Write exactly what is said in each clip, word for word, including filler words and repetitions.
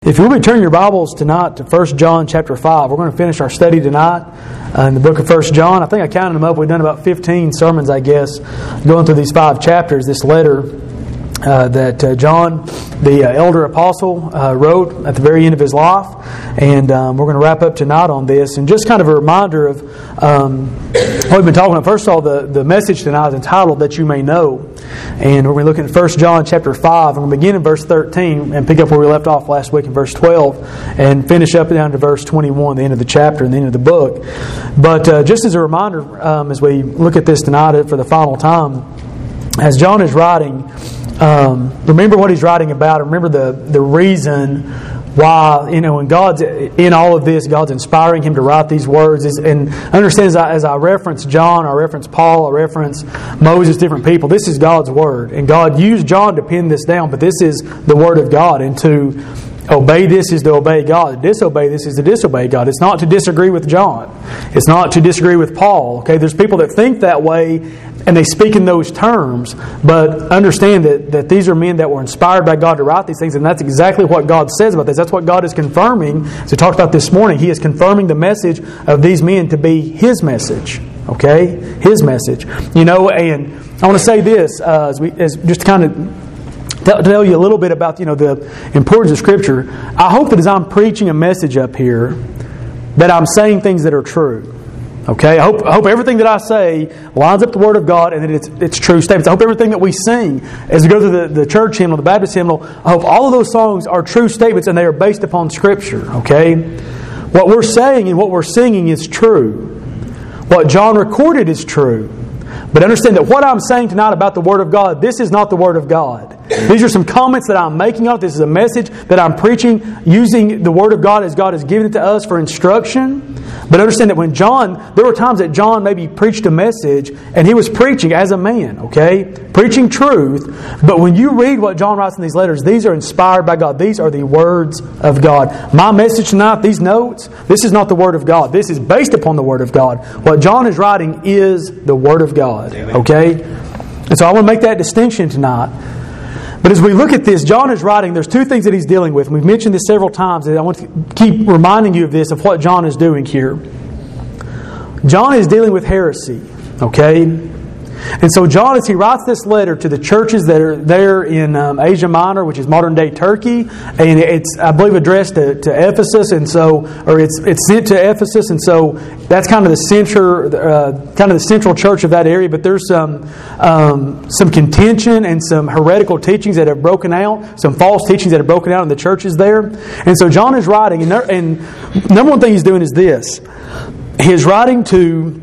If you will be turning your Bibles tonight to First John chapter five, we're going to finish our study tonight uh, in the book of First John. I think I counted them up. We've done about fifteen sermons, I guess, going through these five chapters, this letter uh, that uh, John, the uh, elder apostle, uh, wrote at the very end of his life. And um, we're going to wrap up tonight on this. And just kind of a reminder of um, what we've been talking about. First of all, the, the message tonight is entitled That You May Know. And we're going to be looking at First John chapter five. We're going to begin in verse thirteen and pick up where we left off last week in verse twelve and finish up down to verse twenty-one, the end of the chapter and the end of the book. But uh, just as a reminder, um, as we look at this tonight for the final time, as John is writing, um, remember what he's writing about. Remember the, the reason why, you know, when God's in all of this, God's inspiring him to write these words. Is, and understand as I, as I reference John, I reference Paul, I reference Moses, different people, this is God's Word. And God used John to pin this down, but this is the Word of God. And to obey this is to obey God. To disobey this is to disobey God. It's not to disagree with John. It's not to disagree with Paul. Okay, there's people that think that way and they speak in those terms, but understand that, that these are men that were inspired by God to write these things, and that's exactly what God says about this. That's what God is confirming. As we talked about this morning, He is confirming the message of these men to be His message. Okay? His message. You know, and I want to say this, uh, as we as just to kind of to tell you a little bit about, you know, the importance of Scripture. I hope that as I'm preaching a message up here, that I'm saying things that are true. Okay, I hope I hope everything that I say lines up with the Word of God and that it's it's true statements. I hope everything that we sing as we go through the, the church hymnal, the Baptist hymnal, I hope all of those songs are true statements and they are based upon Scripture. Okay, what we're saying and what we're singing is true. What John recorded is true. But understand that what I'm saying tonight about the Word of God, this is not the Word of God. These are some comments that I'm making on it. This is a message that I'm preaching using the Word of God as God has given it to us for instruction. But understand that when John, there were times that John maybe preached a message and he was preaching as a man, okay? Preaching truth. But when you read what John writes in these letters, these are inspired by God. These are the words of God. My message tonight, these notes, this is not the Word of God. This is based upon the Word of God. What John is writing is the Word of God, okay? And so I want to make that distinction tonight. But as we look at this, John is writing, there's two things that he's dealing with. And we've mentioned this several times, and I want to keep reminding you of this, of what John is doing here. John is dealing with heresy, okay? And so John, as he writes this letter to the churches that are there in um, Asia Minor, which is modern-day Turkey, and it's, I believe, addressed to, to Ephesus, and so, or it's it's sent to Ephesus, and so that's kind of the center, uh, kind of the central church of that area. But there's some um, some contention and some heretical teachings that have broken out, some false teachings that have broken out in the churches there. And so John is writing, and, there, and number one thing he's doing is this: he is writing to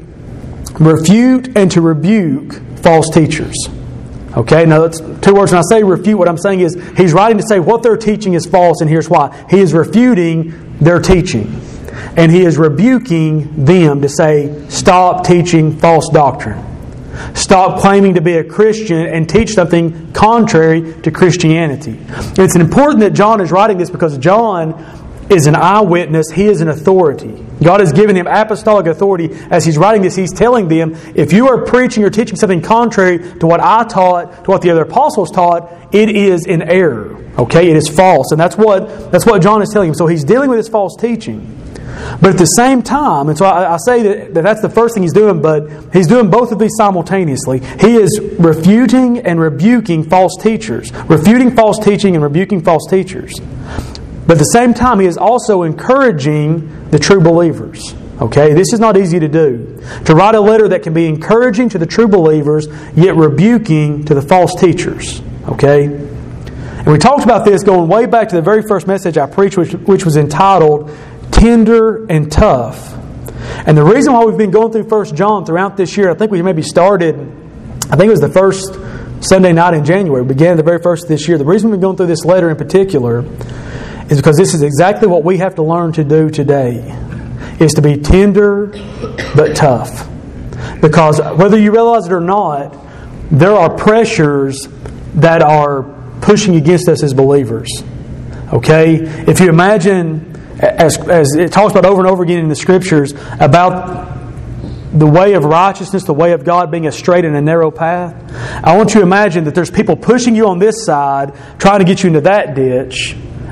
refute and to rebuke false teachers. Okay, now that's two words. When I say refute, what I'm saying is he's writing to say what they're teaching is false, and here's why. He is refuting their teaching. And he is rebuking them to say, stop teaching false doctrine. Stop claiming to be a Christian and teach something contrary to Christianity. It's important that John is writing this because John is an eyewitness. He is an authority. God has given him apostolic authority. As he's writing this, he's telling them, if you are preaching or teaching something contrary to what I taught, to what the other apostles taught, it is in error. Okay? It is false. And that's what that's what John is telling him. So he's dealing with his false teaching. But at the same time, and so I, I say that, that that's the first thing he's doing, but he's doing both of these simultaneously. He is refuting and rebuking false teachers. Refuting false teaching and rebuking false teachers. But at the same time, he is also encouraging the true believers. Okay, this is not easy to do. To write a letter that can be encouraging to the true believers, yet rebuking to the false teachers. Okay? And we talked about this going way back to the very first message I preached, which, which was entitled, Tender and Tough. And the reason why we've been going through First John throughout this year, I think we maybe started, I think it was the first Sunday night in January. We began the very first of this year. The reason we've been going through this letter in particular is because this is exactly what we have to learn to do today, is to be tender but tough. Because whether you realize it or not, there are pressures that are pushing against us as believers. Okay? If you imagine, as, as it talks about over and over again in the Scriptures, about the way of righteousness, the way of God being a straight and a narrow path, I want you to imagine that there's people pushing you on this side, trying to get you into that ditch.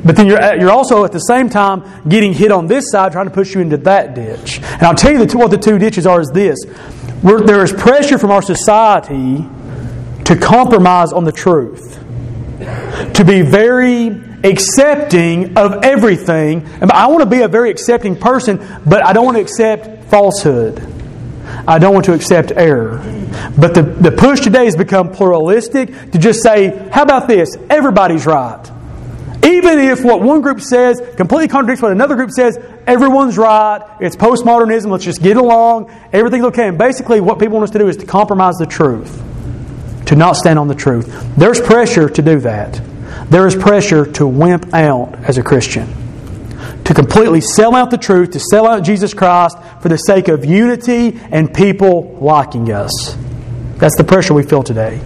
But then you're you're also at the same time getting hit on this side, trying to push you into that ditch. And I'll tell you the two, what the two ditches are is this. We're, there is pressure from our society to compromise on the truth. To be very accepting of everything. And I want to be a very accepting person, but I don't want to accept falsehood. I don't want to accept error. But the, the push today has become pluralistic to just say, how about this? Everybody's right. Even if what one group says completely contradicts what another group says, everyone's right. It's postmodernism. Let's just get along. Everything's okay. And basically what people want us to do is to compromise the truth. To not stand on the truth. There's pressure to do that. There is pressure to wimp out as a Christian. To completely sell out the truth, to sell out Jesus Christ for the sake of unity and people liking us. That's the pressure we feel today.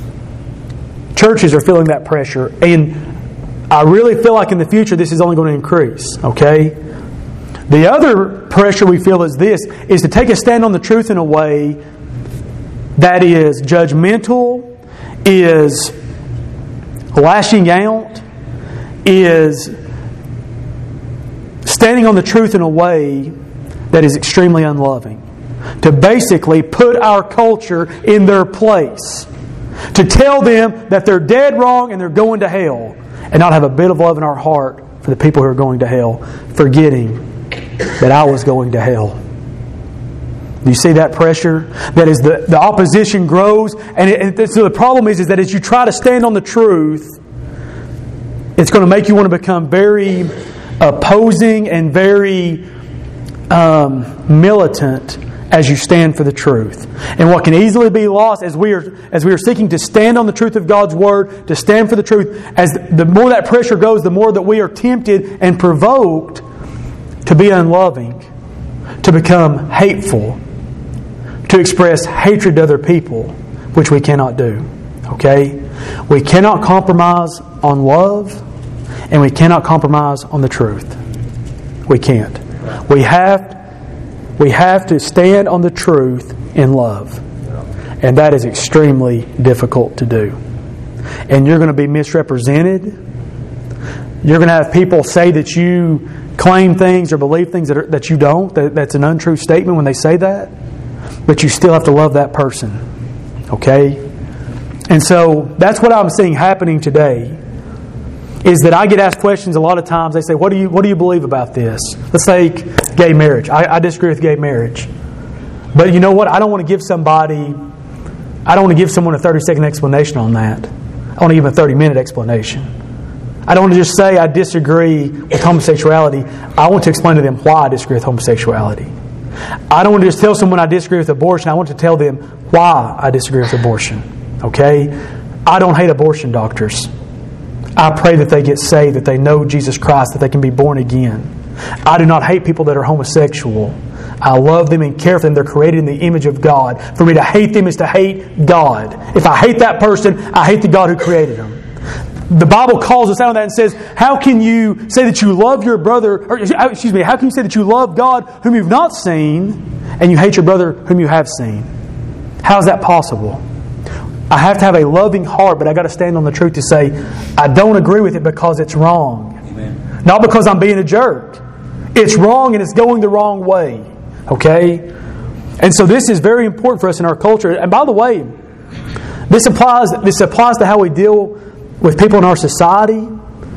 Churches are feeling that pressure, and I really feel like in the future this is only going to increase. Okay? The other pressure we feel is this, is to take a stand on the truth in a way that is judgmental, is lashing out, is standing on the truth in a way that is extremely unloving. To basically put our culture in their place. To tell them that they're dead wrong and they're going to hell. And not have a bit of love in our heart for the people who are going to hell. Forgetting that I was going to hell. Do you see that pressure? That as the, the opposition grows. And, it, and so the problem is, is that as you try to stand on the truth, it's going to make you want to become very opposing and very um, militant as you stand for the truth. And what can easily be lost as we are as we are seeking to stand on the truth of God's Word, to stand for the truth, as the more that pressure goes, the more that we are tempted and provoked to be unloving, to become hateful, to express hatred to other people, which we cannot do. Okay? We cannot compromise on love, and we cannot compromise on the truth. We can't. We have we have to stand on the truth in love. And that is extremely difficult to do. And you're going to be misrepresented. You're going to have people say that you claim things or believe things that, are, that you don't. That, that's an untrue statement when they say that. But you still have to love that person. Okay? And so that's what I'm seeing happening today. Is that I get asked questions a lot of times. They say, what do you what do you believe about this? Let's say gay marriage. I, I disagree with gay marriage. But you know what? I don't want to give somebody, I don't want to give someone a thirty second explanation on that. I want to give them a thirty minute explanation. I don't want to just say I disagree with homosexuality. I want to explain to them why I disagree with homosexuality. I don't want to just tell someone I disagree with abortion. I want to tell them why I disagree with abortion. Okay? I don't hate abortion doctors. I pray that they get saved, that they know Jesus Christ, that they can be born again. I do not hate people that are homosexual. I love them and care for them. They're created in the image of God. For me to hate them is to hate God. If I hate that person, I hate the God who created them. The Bible calls us out on that and says, how can you say that you love your brother, or excuse me, how can you say that you love God whom you've not seen and you hate your brother whom you have seen? How is that possible? I have to have a loving heart, but I got to stand on the truth to say, I don't agree with it because it's wrong. Amen. Not because I'm being a jerk. It's wrong and it's going the wrong way. Okay? And so this is very important for us in our culture. And by the way, this applies this applies to how we deal with people in our society.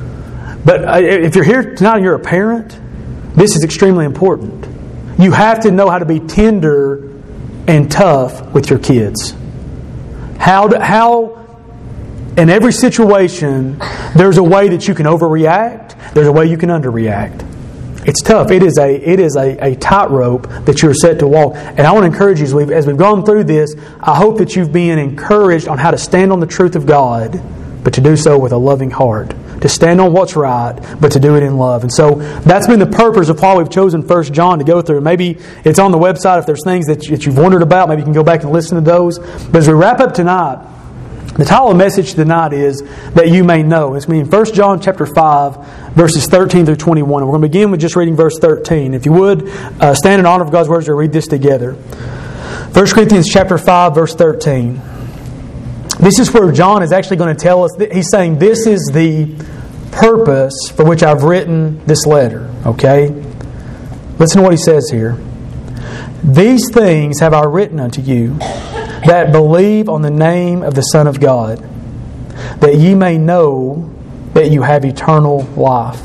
But if you're here tonight and you're a parent, this is extremely important. You have to know how to be tender and tough with your kids. How, to, how in every situation, there's a way that you can overreact. There's a way you can underreact. It's tough. It is a it is a, a tightrope that you're set to walk. And I want to encourage you, as we've, as we've gone through this, I hope that you've been encouraged on how to stand on the truth of God, but to do so with a loving heart. To stand on what's right, but to do it in love. And so that's been the purpose of why we've chosen First John to go through. Maybe it's on the website if there's things that, you, that you've wondered about. Maybe you can go back and listen to those. But as we wrap up tonight, the title of the message tonight is That You May Know. It's in First John chapter five, verses thirteen through twenty-one. And we're going to begin with just reading verse thirteen. If you would, uh, stand in honor of God's words to read this together. First Corinthians chapter five, verse thirteen. This is where John is actually going to tell us, that he's saying this is the purpose for which I've written this letter. Okay? Listen to what he says here. These things have I written unto you, that believe on the name of the Son of God, that ye may know that you have eternal life,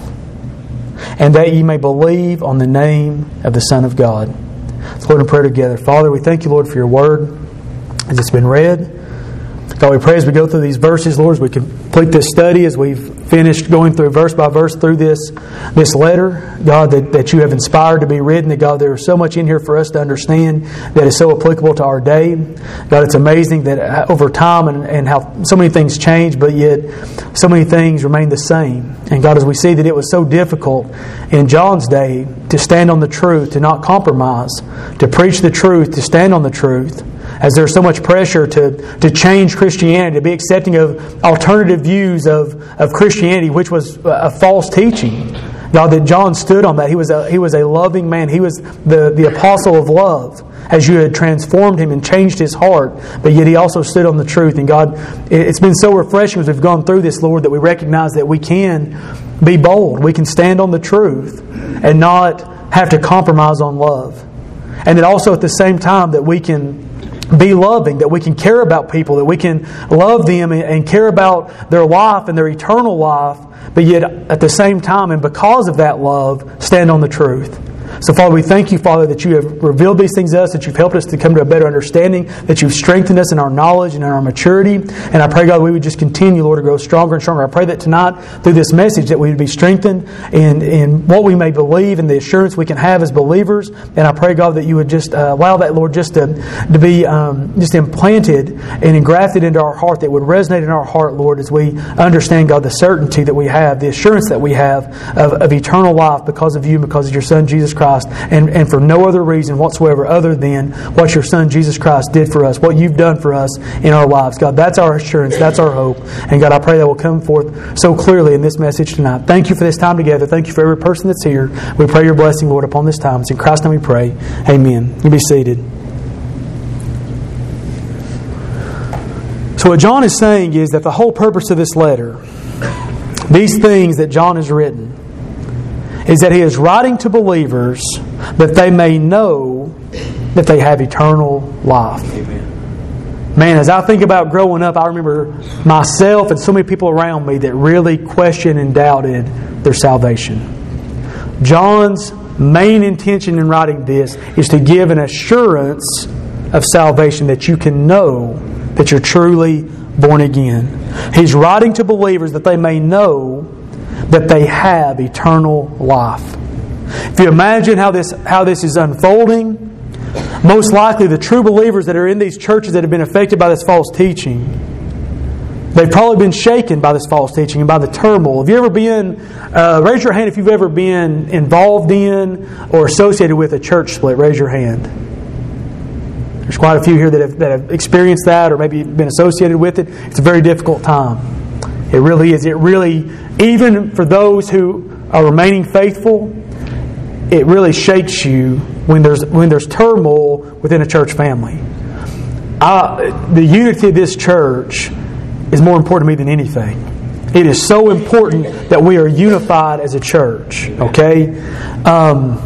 and that ye may believe on the name of the Son of God. Let's Lord in prayer together. Father, we thank you, Lord, for your word as it's been read. God, we pray as we go through these verses, Lord, as we complete this study, as we've finished going through verse by verse through this this letter, God, that, that you have inspired to be written, that God, there is so much in here for us to understand that is so applicable to our day. God, it's amazing that over time and, and how so many things change, but yet so many things remain the same. And God, as we see that it was so difficult in John's day to stand on the truth, to not compromise, to preach the truth, to stand on the truth, as there's so much pressure to, to change Christianity, to be accepting of alternative views of, of Christianity, which was a false teaching. God, that John stood on that. He was a, he was a loving man. He was the, the apostle of love, as you had transformed him and changed his heart. But yet he also stood on the truth. And God, it's been so refreshing as we've gone through this, Lord, that we recognize that we can be bold. We can stand on the truth and not have to compromise on love. And that also at the same time that we can be loving, that we can care about people, that we can love them and care about their life and their eternal life, but yet at the same time and because of that love, stand on the truth. So, Father, we thank you, Father, that you have revealed these things to us, that you've helped us to come to a better understanding, that you've strengthened us in our knowledge and in our maturity. And I pray, God, we would just continue, Lord, to grow stronger and stronger. I pray that tonight, through this message, that we would be strengthened in, in what we may believe and the assurance we can have as believers. And I pray, God, that you would just uh, allow that, Lord, just to, to be um, just implanted and engrafted into our heart, that would resonate in our heart, Lord, as we understand, God, the certainty that we have, the assurance that we have of, of eternal life because of you and because of your Son, Jesus Christ. And, and for no other reason whatsoever other than what your Son Jesus Christ did for us, what you've done for us in our lives. God, that's our assurance, that's our hope. And God, I pray that will come forth so clearly in this message tonight. Thank you for this time together. Thank you for every person that's here. We pray your blessing, Lord, upon this time. It's in Christ's name we pray. Amen. You be seated. So what John is saying is that the whole purpose of this letter, these things that John has written, is that he is writing to believers that they may know that they have eternal life. Amen. Man, as I think about growing up, I remember myself and so many people around me that really questioned and doubted their salvation. John's main intention in writing this is to give an assurance of salvation, that you can know that you're truly born again. He's writing to believers that they may know that they have eternal life. If you imagine how this how this is unfolding, most likely the true believers that are in these churches that have been affected by this false teaching, they've probably been shaken by this false teaching and by the turmoil. Have you ever been, uh, raise your hand if you've ever been involved in or associated with a church split. Raise your hand. There's quite a few here that have, that have experienced that or maybe been associated with it. It's a very difficult time. It really is. It really, even for those who are remaining faithful, it really shakes you when there's when there's turmoil within a church family. I, the unity of this church is more important to me than anything. It is so important that we are unified as a church. Okay, um,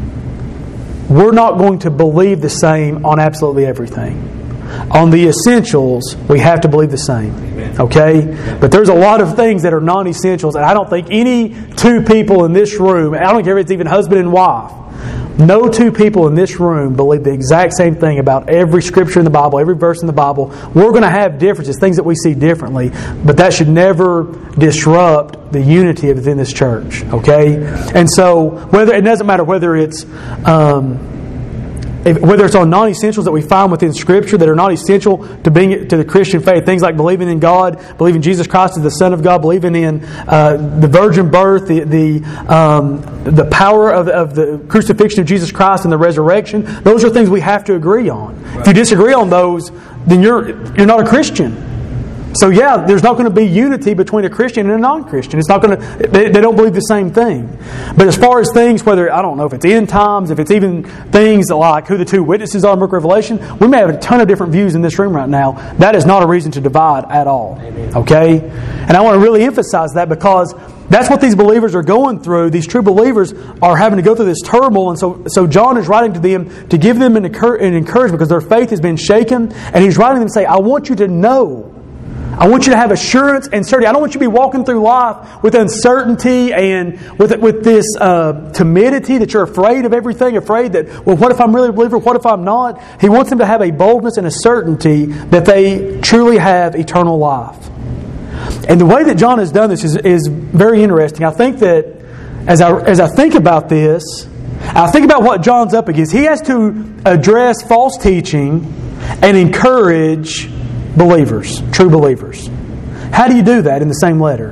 we're not going to believe the same on absolutely everything. On the essentials, we have to believe the same. Okay? But there's a lot of things that are non-essentials, and I don't think any two people in this room, I don't care if it's even husband and wife, no two people in this room believe the exact same thing about every scripture in the Bible, every verse in the Bible. We're going to have differences, things that we see differently, but that should never disrupt the unity within this church. Okay? And so, whether it doesn't matter whether it's um, If, whether it's on non-essentials that we find within Scripture that are not essential to being to the Christian faith, things like believing in God, believing Jesus Christ is the Son of God, believing in uh, the virgin birth, the the, um, the power of, of the crucifixion of Jesus Christ and the resurrection. Those are things we have to agree on. Right. If you disagree on those, then you're you're not a Christian. So yeah, there's not going to be unity between a Christian and a non-Christian. It's not going to. They, they don't believe the same thing. But as far as things, whether I don't know if it's end times, if it's even things like who the two witnesses are in the Book of Revelation, we may have a ton of different views in this room right now. That is not a reason to divide at all. Okay, and I want to really emphasize that because That's what these believers are going through. These true believers are having to go through this turmoil. And so, so John is writing to them to give them an, an encouragement because their faith has been shaken. And he's writing to them to say, I want you to know. I want you to have assurance and certainty. I don't want you to be walking through life with uncertainty and with with this uh, timidity that you're afraid of everything, afraid that, well, what if I'm really a believer? What if I'm not? He wants them to have a boldness and a certainty that they truly have eternal life. And the way that John has done this is, is very interesting. I think that as I as I think about this, I think about what John's up against. He has to address false teaching and encourage believers, true believers. How do you do that in the same letter?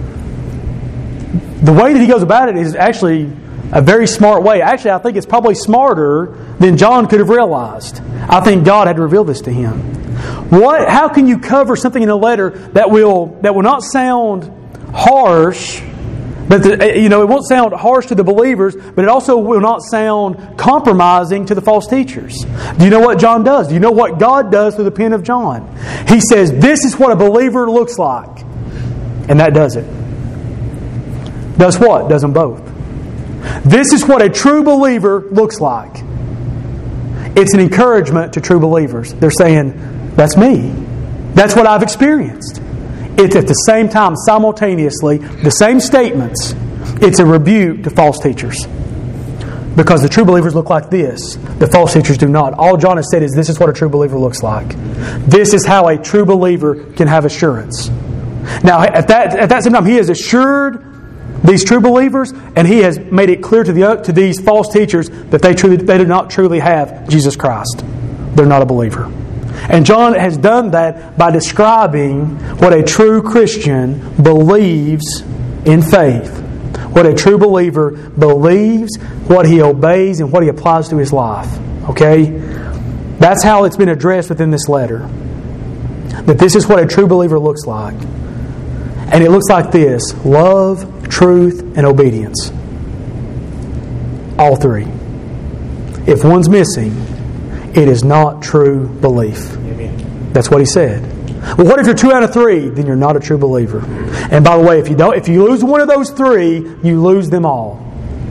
The way that he goes about it is actually a very smart way. Actually, I think it's probably smarter than John could have realized. I think God had to reveal this to him. What? How can you cover something in a letter that will that will not sound harsh, but the, you know it won't sound harsh to the believers, but it also will not sound compromising to the false teachers? Do you know what John does? Do you know what God does through the pen of John? He says, "This is what a believer looks like," and that does it. Does what? Does them both. This is what a true believer looks like. It's an encouragement to true believers. They're saying, that's me. That's what I've experienced. It's at the same time, simultaneously, the same statements. It's a rebuke to false teachers. Because the true believers look like this. The false teachers do not. All John has said is this is what a true believer looks like. This is how a true believer can have assurance. Now, at that, at that same time, he has assured these true believers, and he has made it clear to the to these false teachers that they truly they do not truly have Jesus Christ. They're not a believer. And John has done that by describing what a true Christian believes in faith. What a true believer believes, what he obeys, and what he applies to his life. Okay? That's how it's been addressed within this letter. That this is what a true believer looks like. And it looks like this: love, truth, and obedience. All three. If one's missing, it is not true belief. Amen. That's what he said. Well, what if you're two out of three? Then you're not a true believer. And by the way, if you don't, if you lose one of those three, you lose them all.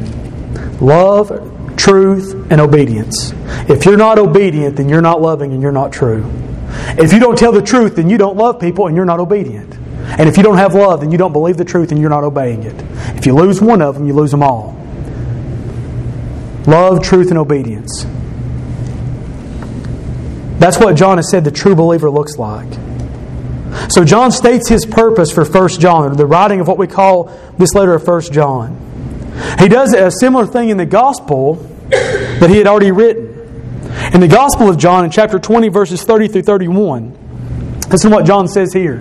Love, truth, and obedience. If you're not obedient, then you're not loving and you're not true. If you don't tell the truth, then you don't love people and you're not obedient. And if you don't have love, then you don't believe the truth and you're not obeying it. If you lose one of them, you lose them all. Love, truth, and obedience. That's what John has said the true believer looks like. So John states his purpose for First John, the writing of what we call this letter of First John. He does a similar thing in the Gospel that he had already written. In the Gospel of John, in chapter twenty, verses thirty through thirty-one, listen to what John says here.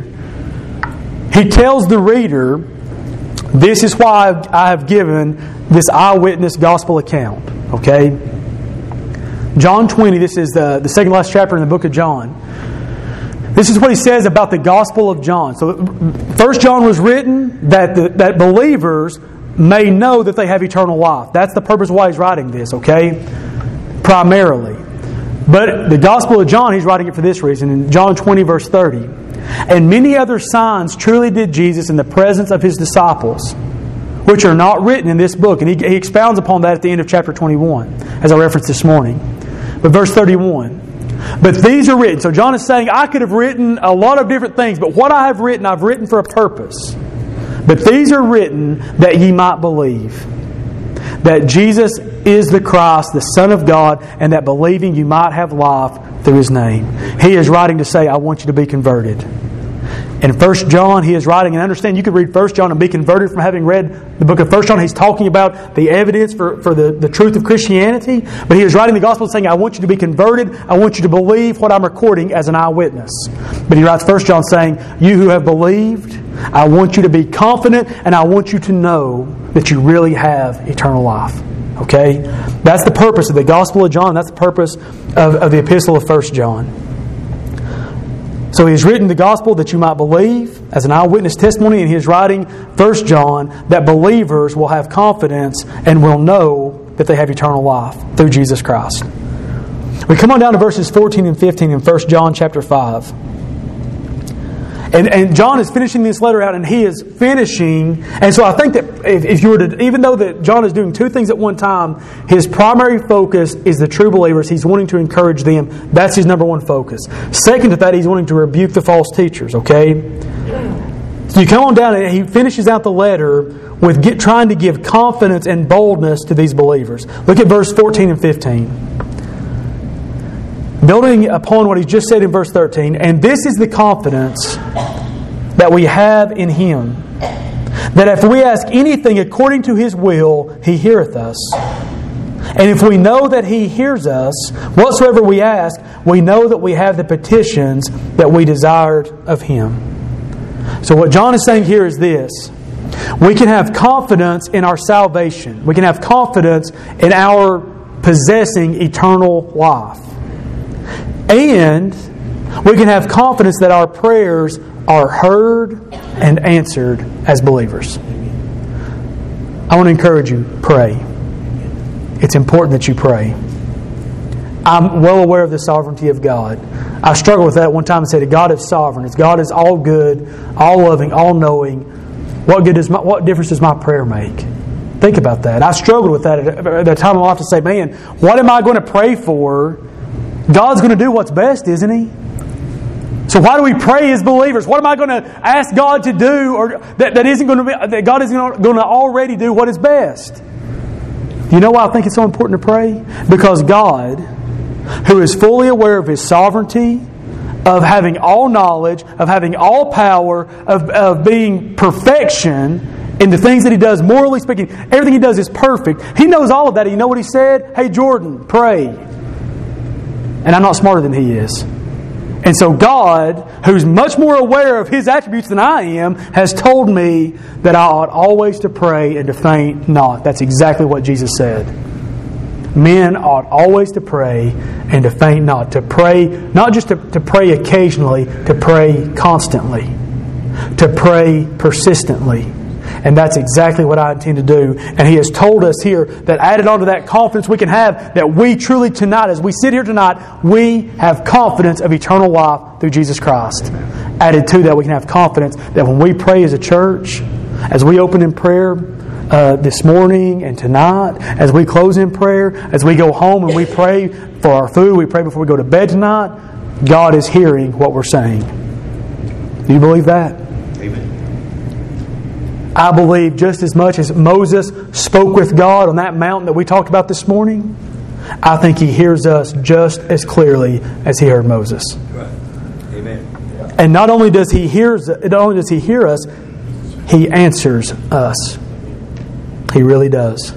He tells the reader, this is why I have given this eyewitness gospel account. Okay? John twenty, this is the, the second last chapter in the book of John. This is what he says about the Gospel of John. So First John was written that the, that believers may know that they have eternal life. That's the purpose of why he's writing this, okay? Primarily. But the Gospel of John, he's writing it for this reason. In John twenty, verse thirty. And many other signs truly did Jesus in the presence of his disciples, which are not written in this book. And he, he expounds upon that at the end of chapter twenty-one, as I referenced this morning. But verse thirty-one. But these are written. So John is saying, I could have written a lot of different things, but what I have written, I've written for a purpose. But these are written that ye might believe that Jesus is the Christ, the Son of God, and that believing you might have life through His name. He is writing to say, I want you to be converted. In First John, he is writing, and understand you could read First John and be converted from having read the book of First John. He's talking about the evidence for, for the, the truth of Christianity. But he is writing the gospel saying, I want you to be converted. I want you to believe what I'm recording as an eyewitness. But he writes First John saying, you who have believed, I want you to be confident, and I want you to know that you really have eternal life. Okay? That's the purpose of the Gospel of John. That's the purpose of, of the Epistle of First John. So he has written the Gospel that you might believe as an eyewitness testimony, and he is writing First John that believers will have confidence and will know that they have eternal life through Jesus Christ. We come on down to verses fourteen and fifteen in First John chapter five. And, and John is finishing this letter out, and he is finishing. And so I think that if, if you were to, even though that John is doing two things at one time, his primary focus is the true believers. He's wanting to encourage them. That's his number one focus. Second to that, he's wanting to rebuke the false teachers, okay? So you come on down, and he finishes out the letter with get, trying to give confidence and boldness to these believers. Look at verse fourteen and fifteen. Building upon what he just said in verse thirteen, and this is the confidence that we have in Him, that if we ask anything according to His will, He heareth us. And if we know that He hears us, whatsoever we ask, we know that we have the petitions that we desired of Him. So what John is saying here is this. We can have confidence in our salvation. We can have confidence in our possessing eternal life. And we can have confidence that our prayers are heard and answered as believers. I want to encourage you, pray. It's important that you pray. I'm well aware of the sovereignty of God. I struggled with that at one time and said that God is sovereign. If God is all good, all loving, all knowing, what good does my, what difference does my prayer make? Think about that. I struggled with that at a time in my life to say, man, what am I going to pray for? God's going to do what's best, isn't He? So why do we pray as believers? What am I going to ask God to do, or that, that isn't going to be that God isn't going to already do what is best? Do you know why I think it's so important to pray? Because God, who is fully aware of His sovereignty, of having all knowledge, of having all power, of, of being perfection in the things that He does, morally speaking, everything He does is perfect. He knows all of that. You know what He said? Hey, Jordan, pray. And I'm not smarter than He is. And so God, who's much more aware of His attributes than I am, has told me that I ought always to pray and to faint not. That's exactly what Jesus said. Men ought always to pray and to faint not. To pray, not just to, to pray occasionally, to pray constantly. To pray persistently. And that's exactly what I intend to do. And He has told us here that added on to that confidence we can have, that we truly tonight, as we sit here tonight, we have confidence of eternal life through Jesus Christ. Added to that, we can have confidence that when we pray as a church, as we open in prayer uh, this morning and tonight, as we close in prayer, as we go home and we pray for our food, we pray before we go to bed tonight, God is hearing what we're saying. Do you believe that? Amen. I believe just as much as Moses spoke with God on that mountain that we talked about this morning, I think He hears us just as clearly as He heard Moses. Right. Amen. And not only does He hear, not only does He hear us, He answers us. He really does.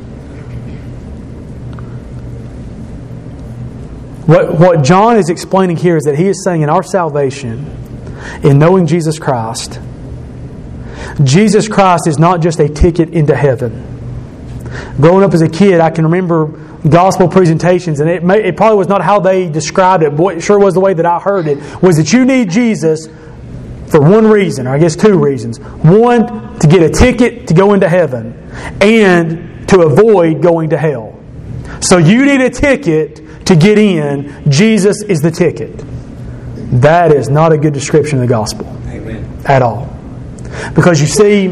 What, what John is explaining here is that he is saying in our salvation, in knowing Jesus Christ, Jesus Christ is not just a ticket into heaven. Growing up as a kid, I can remember gospel presentations, and it, may, it probably was not how they described it, but it sure was the way that I heard it, was that you need Jesus for one reason, or I guess two reasons. One, to get a ticket to go into heaven, and to avoid going to hell. So you need a ticket to get in. Jesus is the ticket. That is not a good description of the gospel. Amen. At all. Because you see,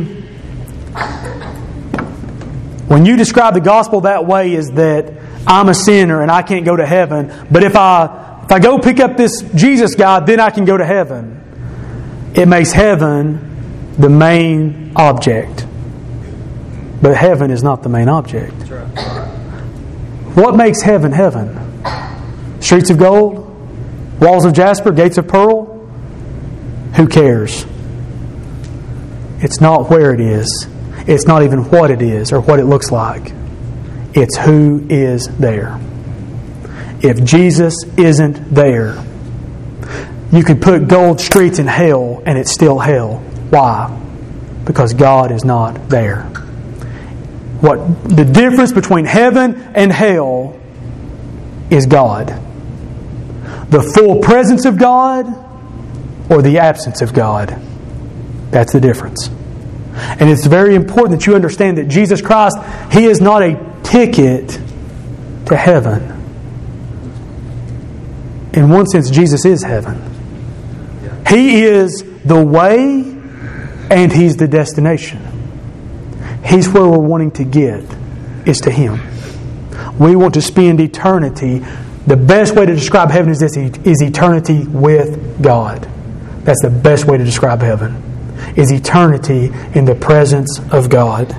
when you describe the gospel that way, is that I'm a sinner and I can't go to heaven, but if I if I go pick up this Jesus guy, then I can go to heaven. It makes heaven the main object. But heaven is not the main object. That's right. What makes heaven heaven? Streets of gold? Walls of jasper? Gates of pearl? Who cares? It's not where it is. It's not even what it is or what it looks like. It's who is there. If Jesus isn't there, you could put gold streets in hell and it's still hell. Why? Because God is not there. What the difference between heaven and hell is God. The full presence of God or the absence of God. That's the difference. And it's very important that you understand that Jesus Christ, He is not a ticket to heaven. In one sense, Jesus is heaven. He is the way and He's the destination. He's where we're wanting to get, is to Him. We want to spend eternity. The best way to describe heaven is this, is eternity with God. That's the best way to describe heaven, is eternity in the presence of God.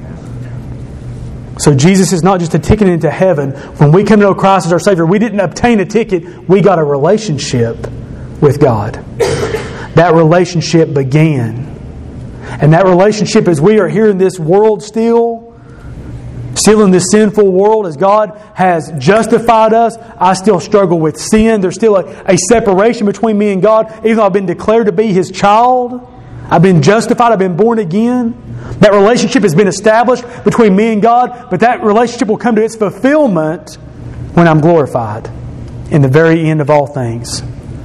So Jesus is not just a ticket into heaven. When we come to know Christ as our Savior, we didn't obtain a ticket. We got a relationship with God. That relationship began. And that relationship, as we are here in this world still, still in this sinful world, as God has justified us, I still struggle with sin. There's still a, a separation between me and God. Even though I've been declared to be His child, I've been justified, I've been born again. That relationship has been established between me and God, but that relationship will come to its fulfillment when I'm glorified in the very end of all things.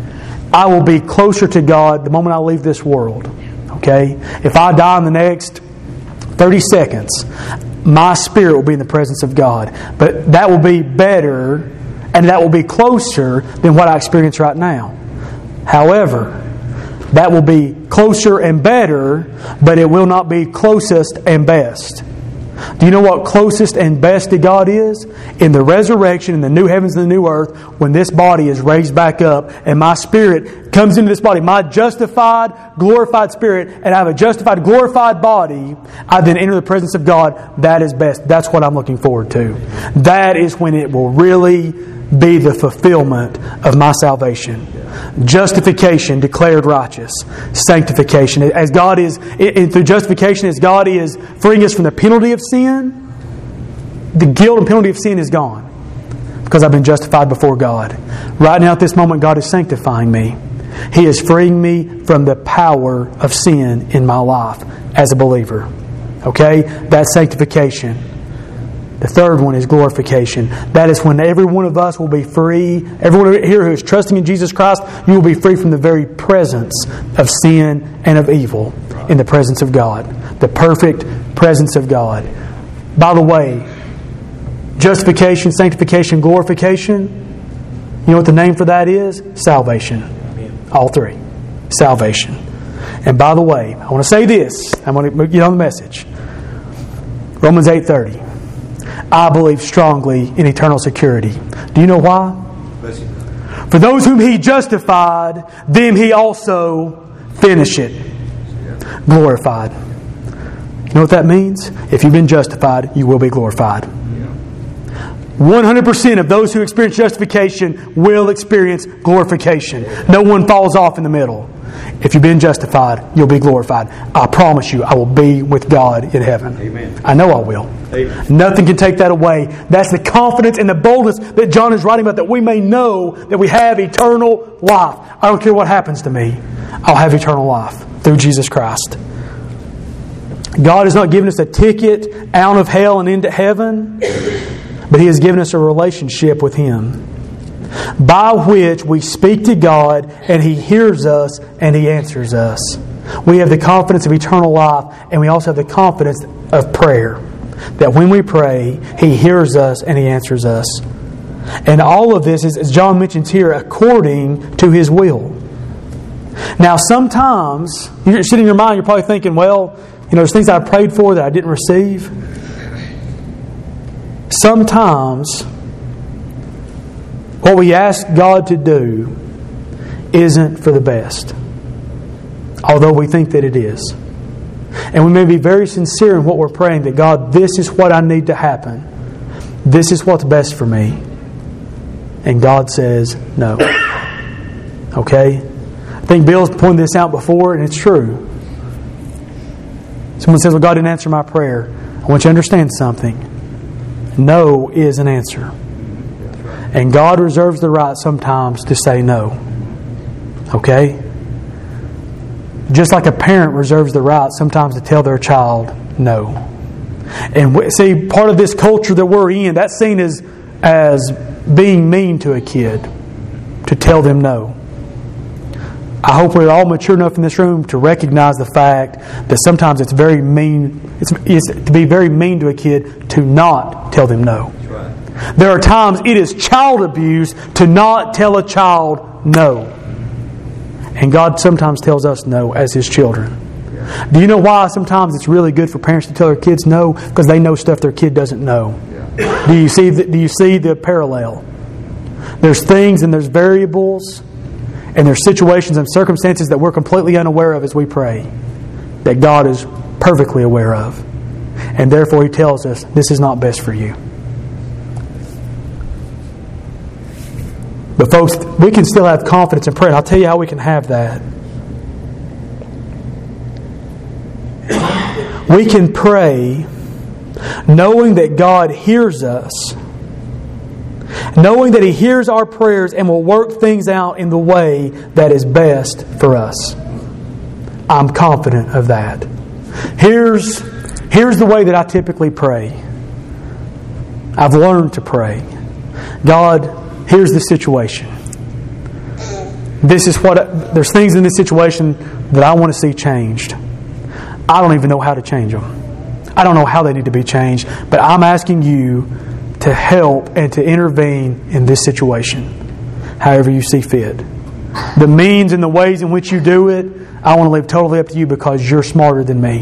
I will be closer to God the moment I leave this world. Okay? If I die in the next thirty seconds, my spirit will be in the presence of God. But that will be better and that will be closer than what I experience right now. However, that will be closer and better, but it will not be closest and best. Do you know what closest and best to God is? In the resurrection, in the new heavens and the new earth, when this body is raised back up and my spirit comes into this body, my justified, glorified spirit, and I have a justified, glorified body, I then enter the presence of God. That is best. That's what I'm looking forward to. That is when it will really be the fulfillment of my salvation. Justification, declared righteous. Sanctification, as God is, through justification, as God is freeing us from the penalty of sin, the guilt and penalty of sin is gone because I've been justified before God. Right now at this moment, God is sanctifying me. He is freeing me from the power of sin in my life as a believer. Okay? That's sanctification. The third one is glorification. That is when every one of us will be free. Everyone here who is trusting in Jesus Christ, you will be free from the very presence of sin and of evil in the presence of God. The perfect presence of God. By the way, justification, sanctification, glorification, you know what the name for that is? Salvation. All three. Salvation. And by the way, I want to say this. I'm going to get on the message. Romans eight thirty. I believe strongly in eternal security. Do you know why? For those whom He justified, them He also finisheth, glorified. You know what that means? If you've been justified, you will be glorified. one hundred percent of those who experience justification will experience glorification. No one falls off in the middle. If you've been justified, you'll be glorified. I promise you, I will be with God in heaven. Amen. I know I will. Amen. Nothing can take that away. That's the confidence and the boldness that John is writing about, that we may know that we have eternal life. I don't care what happens to me. I'll have eternal life through Jesus Christ. God has not given us a ticket out of hell and into heaven, but He has given us a relationship with Him, by which we speak to God and He hears us and He answers us. We have the confidence of eternal life, and we also have the confidence of prayer, that when we pray, He hears us and He answers us. And all of this is, as John mentions here, according to His will. Now sometimes, you're sitting in your mind, you're probably thinking, well, you know, there's things I prayed for that I didn't receive. Sometimes what we ask God to do isn't for the best, although we think that it is. And we may be very sincere in what we're praying, that God, this is what I need to happen. This is what's best for me. And God says no. Okay? I think Bill's pointed this out before, and it's true. Someone says, well, God didn't answer my prayer. I want you to understand something. No is an answer. And God reserves the right sometimes to say no. Okay? Just like a parent reserves the right sometimes to tell their child no. And we, see, part of this culture that we're in, that's seen as, as being mean to a kid, to tell them no. I hope we're all mature enough in this room to recognize the fact that sometimes it's very mean, it's, it's to be very mean to a kid to not tell them no. That's right. There are times it is child abuse to not tell a child no. And God sometimes tells us no as His children. Do you know why sometimes it's really good for parents to tell their kids no? Because they know stuff their kid doesn't know. Yeah. Do you see the, do you see the parallel? There's things and there's variables and there's situations and circumstances that we're completely unaware of as we pray, that God is perfectly aware of. And therefore He tells us, this is not best for you. But folks, we can still have confidence in prayer. And I'll tell you how we can have that. We can pray knowing that God hears us, knowing that He hears our prayers and will work things out in the way that is best for us. I'm confident of that. Here's, here's the way that I typically pray. I've learned to pray. God, here's the situation. This is what, there's things in this situation that I want to see changed. I don't even know how to change them. I don't know how they need to be changed, but I'm asking you to help and to intervene in this situation, however you see fit. The means and the ways in which you do it, I want to leave totally up to you because you're smarter than me.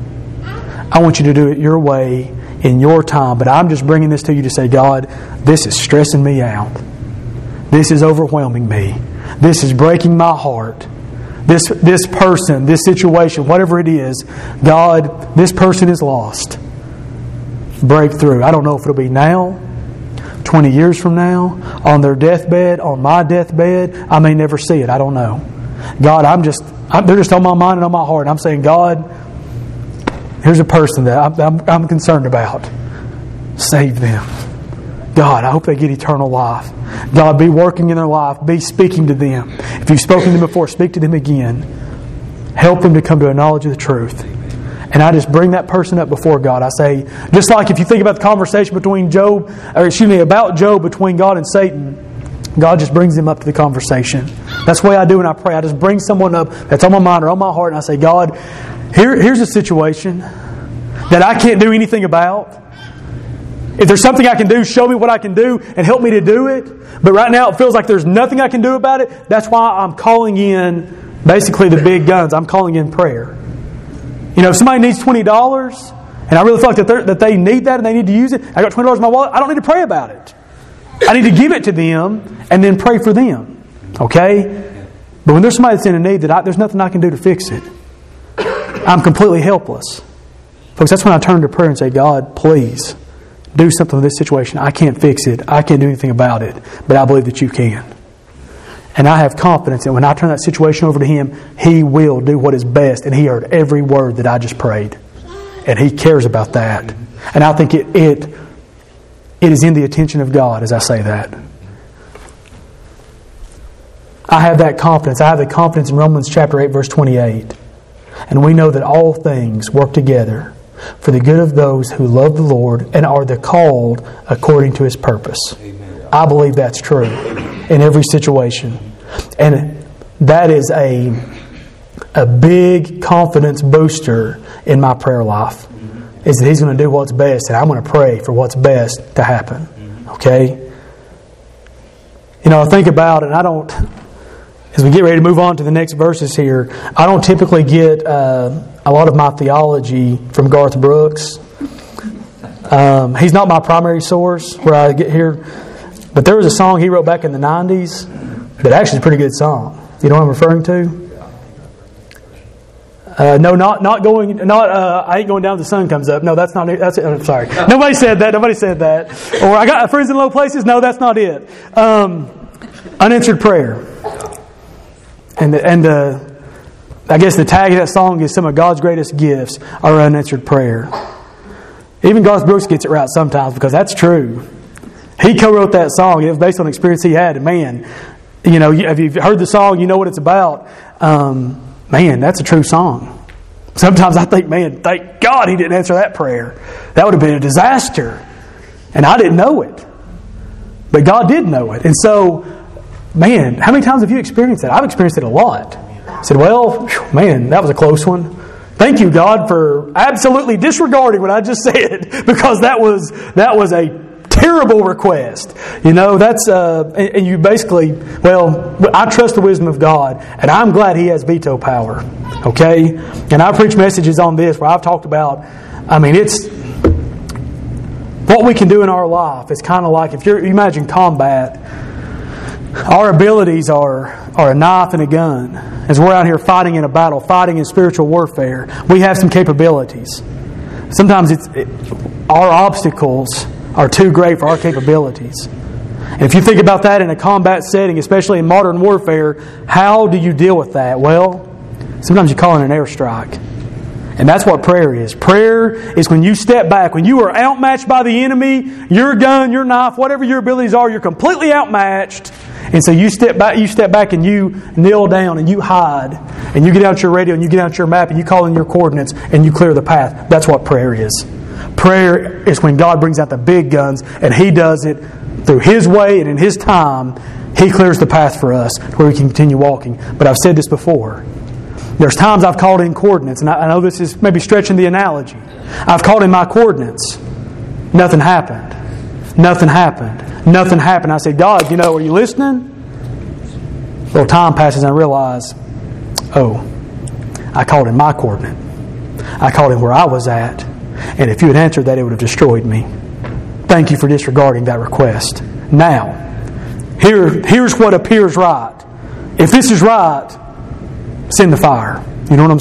I want you to do it your way, in your time, but I'm just bringing this to you to say, God, this is stressing me out. This is overwhelming me. This is breaking my heart. This this person, this situation, whatever it is, God, this person is lost. Breakthrough. I don't know if it'll be now, twenty years from now, on their deathbed, on my deathbed. I may never see it. I don't know. God, I'm just, I'm, they're just on my mind and on my heart. I'm saying, God, here's a person that I'm, I'm, I'm concerned about. Save them. God, I hope they get eternal life. God, be working in their life. Be speaking to them. If you've spoken to them before, speak to them again. Help them to come to a knowledge of the truth. And I just bring that person up before God. I say, just like if you think about the conversation between Job, or excuse me, about Job between God and Satan, God just brings them up to the conversation. That's the way I do when I pray. I just bring someone up that's on my mind or on my heart, and I say, God, here, here's a situation that I can't do anything about. If there's something I can do, show me what I can do and help me to do it. But right now it feels like there's nothing I can do about it. That's why I'm calling in basically the big guns. I'm calling in prayer. You know, if somebody needs twenty dollars and I really feel like that, that they need that and they need to use it, I got twenty dollars in my wallet, I don't need to pray about it. I need to give it to them and then pray for them. Okay? But when there's somebody that's in a need, that I, there's nothing I can do to fix it. I'm completely helpless. Folks, that's when I turn to prayer and say, God, please do something with this situation. I can't fix it. I can't do anything about it. But I believe that you can. And I have confidence that when I turn that situation over to Him, He will do what is best. And He heard every word that I just prayed. And He cares about that. And I think it it, it is in the attention of God as I say that. I have that confidence. I have the confidence in Romans chapter eight, verse twenty-eight. And we know that all things work together for the good of those who love the Lord and are the called according to His purpose. Amen. I believe that's true in every situation. And that is a, a big confidence booster in my prayer life. Is that He's going to do what's best and I'm going to pray for what's best to happen. Okay? You know, I think about it and I don't... As we get ready to move on to the next verses here, I don't typically get uh, a lot of my theology from Garth Brooks. Um, he's not my primary source where I get here. But there was a song he wrote back in the nineties that actually is a pretty good song. You know what I'm referring to? Uh, no, not not going. Not uh, I ain't going down. The sun comes up. No, that's not it. That's it. I'm sorry. Nobody said that. Nobody said that. Or I got friends in low places. No, that's not it. Um, unanswered prayer. And the, and the, I guess the tag of that song is some of God's greatest gifts are unanswered prayer. Even Garth Brooks gets it right sometimes because that's true. He co-wrote that song. It was based on the experience he had. And man, you know, if you've heard the song, you know what it's about. Um, man, that's a true song. Sometimes I think, man, thank God he didn't answer that prayer. That would have been a disaster. And I didn't know it. But God did know it. And so... Man, how many times have you experienced that? I've experienced it a lot. I said, well, man, that was a close one. Thank you, God, for absolutely disregarding what I just said, because that was that was a terrible request. You know, that's, uh, and you basically, well, I trust the wisdom of God, and I'm glad He has veto power. Okay? And I preach messages on this where I've talked about, I mean, it's, what we can do in our life is kind of like, if you're, you imagine combat, our abilities are, are a knife and a gun. As we're out here fighting in a battle, fighting in spiritual warfare, we have some capabilities. Sometimes it's, it, our obstacles are too great for our capabilities. And if you think about that in a combat setting, especially in modern warfare, how do you deal with that? Well, sometimes you call in an airstrike. And that's what prayer is. Prayer is when you step back, when you are outmatched by the enemy, your gun, your knife, whatever your abilities are, you're completely outmatched. And so you step back, you step back and you kneel down and you hide. And you get out your radio and you get out your map and you call in your coordinates and you clear the path. That's what prayer is. Prayer is when God brings out the big guns and He does it through His way and in His time. He clears the path for us where we can continue walking. But I've said this before. There's times I've called in coordinates, and I know this is maybe stretching the analogy. I've called in my coordinates. Nothing happened. Nothing happened. Nothing happened. I said, God, you know, are you listening? A little time passes and I realize, oh, I called in my coordinate. I called in where I was at. And if you had answered that, it would have destroyed me. Thank you for disregarding that request. Now, here, here's what appears right. If this is right, send the fire. You know what I'm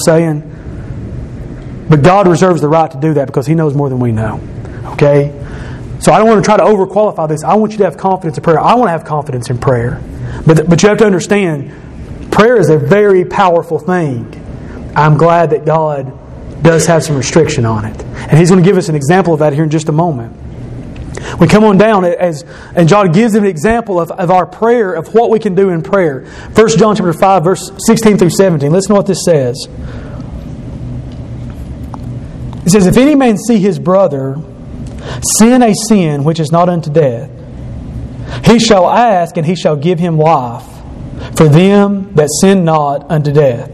saying? But God reserves the right to do that because He knows more than we know. Okay? So I don't want to try to overqualify this. I want you to have confidence in prayer. I want to have confidence in prayer. But, but you have to understand, prayer is a very powerful thing. I'm glad that God does have some restriction on it. And He's going to give us an example of that here in just a moment. We come on down as, and John gives an example of, of our prayer, of what we can do in prayer. First John chapter five, verse sixteen through seventeen. Listen to what this says. It says, if any man see his brother sin a sin which is not unto death, he shall ask, and He shall give him life for them that sin not unto death.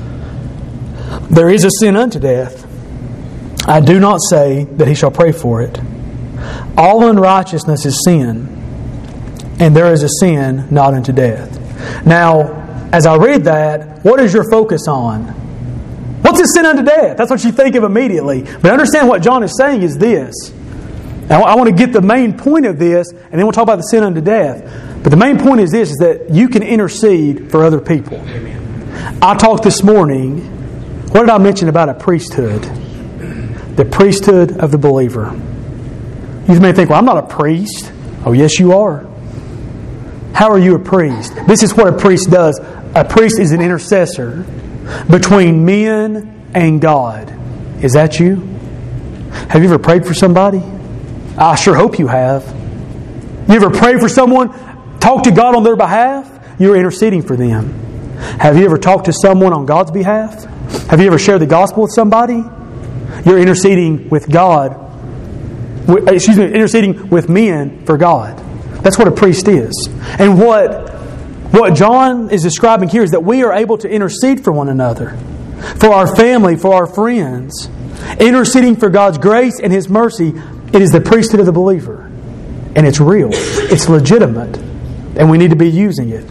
There is a sin unto death. I do not say that he shall pray for it. All unrighteousness is sin, and there is a sin not unto death. Now, as I read that, what is your focus on? What's a sin unto death? That's what you think of immediately. But understand what John is saying is this. Now, I want to get the main point of this, and then we'll talk about the sin unto death. But the main point is this, is that you can intercede for other people. I talked this morning, what did I mention about a priesthood? The priesthood of the believer. You may think, well, I'm not a priest. Oh, yes, you are. How are you a priest? This is what a priest does. A priest is an intercessor between men and God. Is that you? Have you ever prayed for somebody? I sure hope you have. You ever prayed for someone, talk to God on their behalf? You're interceding for them. Have you ever talked to someone on God's behalf? Have you ever shared the gospel with somebody? You're interceding with God. Excuse me, interceding with men for God. That's what a priest is. And what, what John is describing here is that we are able to intercede for one another, for our family, for our friends. Interceding for God's grace and His mercy. It is the priesthood of the believer. And it's real. It's legitimate. And we need to be using it.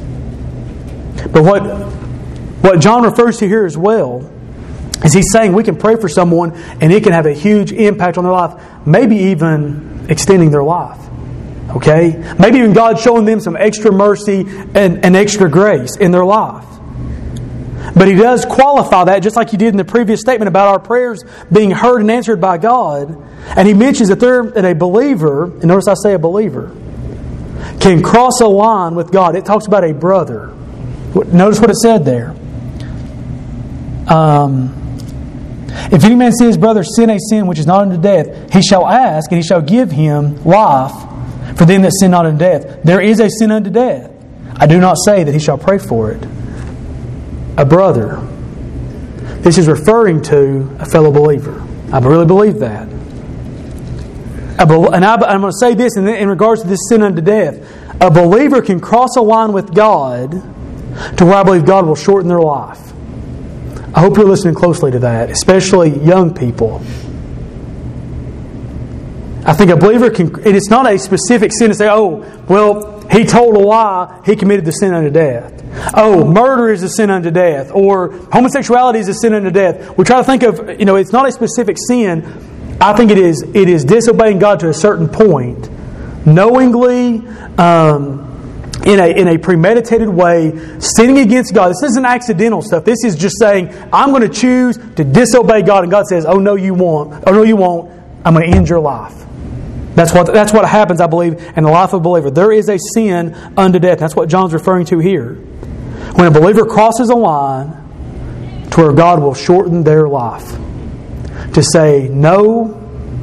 But what, what John refers to here as well is he's saying we can pray for someone and it can have a huge impact on their life. Maybe even extending their life. Okay? Maybe even God showing them some extra mercy and, and extra grace in their life. But He does qualify that, just like He did in the previous statement about our prayers being heard and answered by God. And He mentions that, they're, that a believer, and notice I say a believer, can cross a line with God. It talks about a brother. Notice what it said there. Um, if any man see his brother sin a sin which is not unto death, he shall ask, and He shall give him life for them that sin not unto death. There is a sin unto death. I do not say that he shall pray for it. A brother. This is referring to a fellow believer. I really believe that. And I, I'm going to say this in, in regards to this sin unto death. A believer can cross a line with God to where I believe God will shorten their life. I hope you're listening closely to that, especially young people. I think a believer can, it is not a specific sin to say, oh, well, he told a lie, he committed the sin unto death. Oh, murder is a sin unto death. Or homosexuality is a sin unto death. We try to think of, you know, it's not a specific sin. I think it is it is disobeying God to a certain point. Knowingly, um, in a in a premeditated way, sinning against God. This isn't accidental stuff. This is just saying, I'm going to choose to disobey God. And God says, oh, no, you won't. Oh, no, you won't. I'm going to end your life. That's what that's what happens, I believe, in the life of a believer. There is a sin unto death. That's what John's referring to here. When a believer crosses a line to where God will shorten their life. To say, no,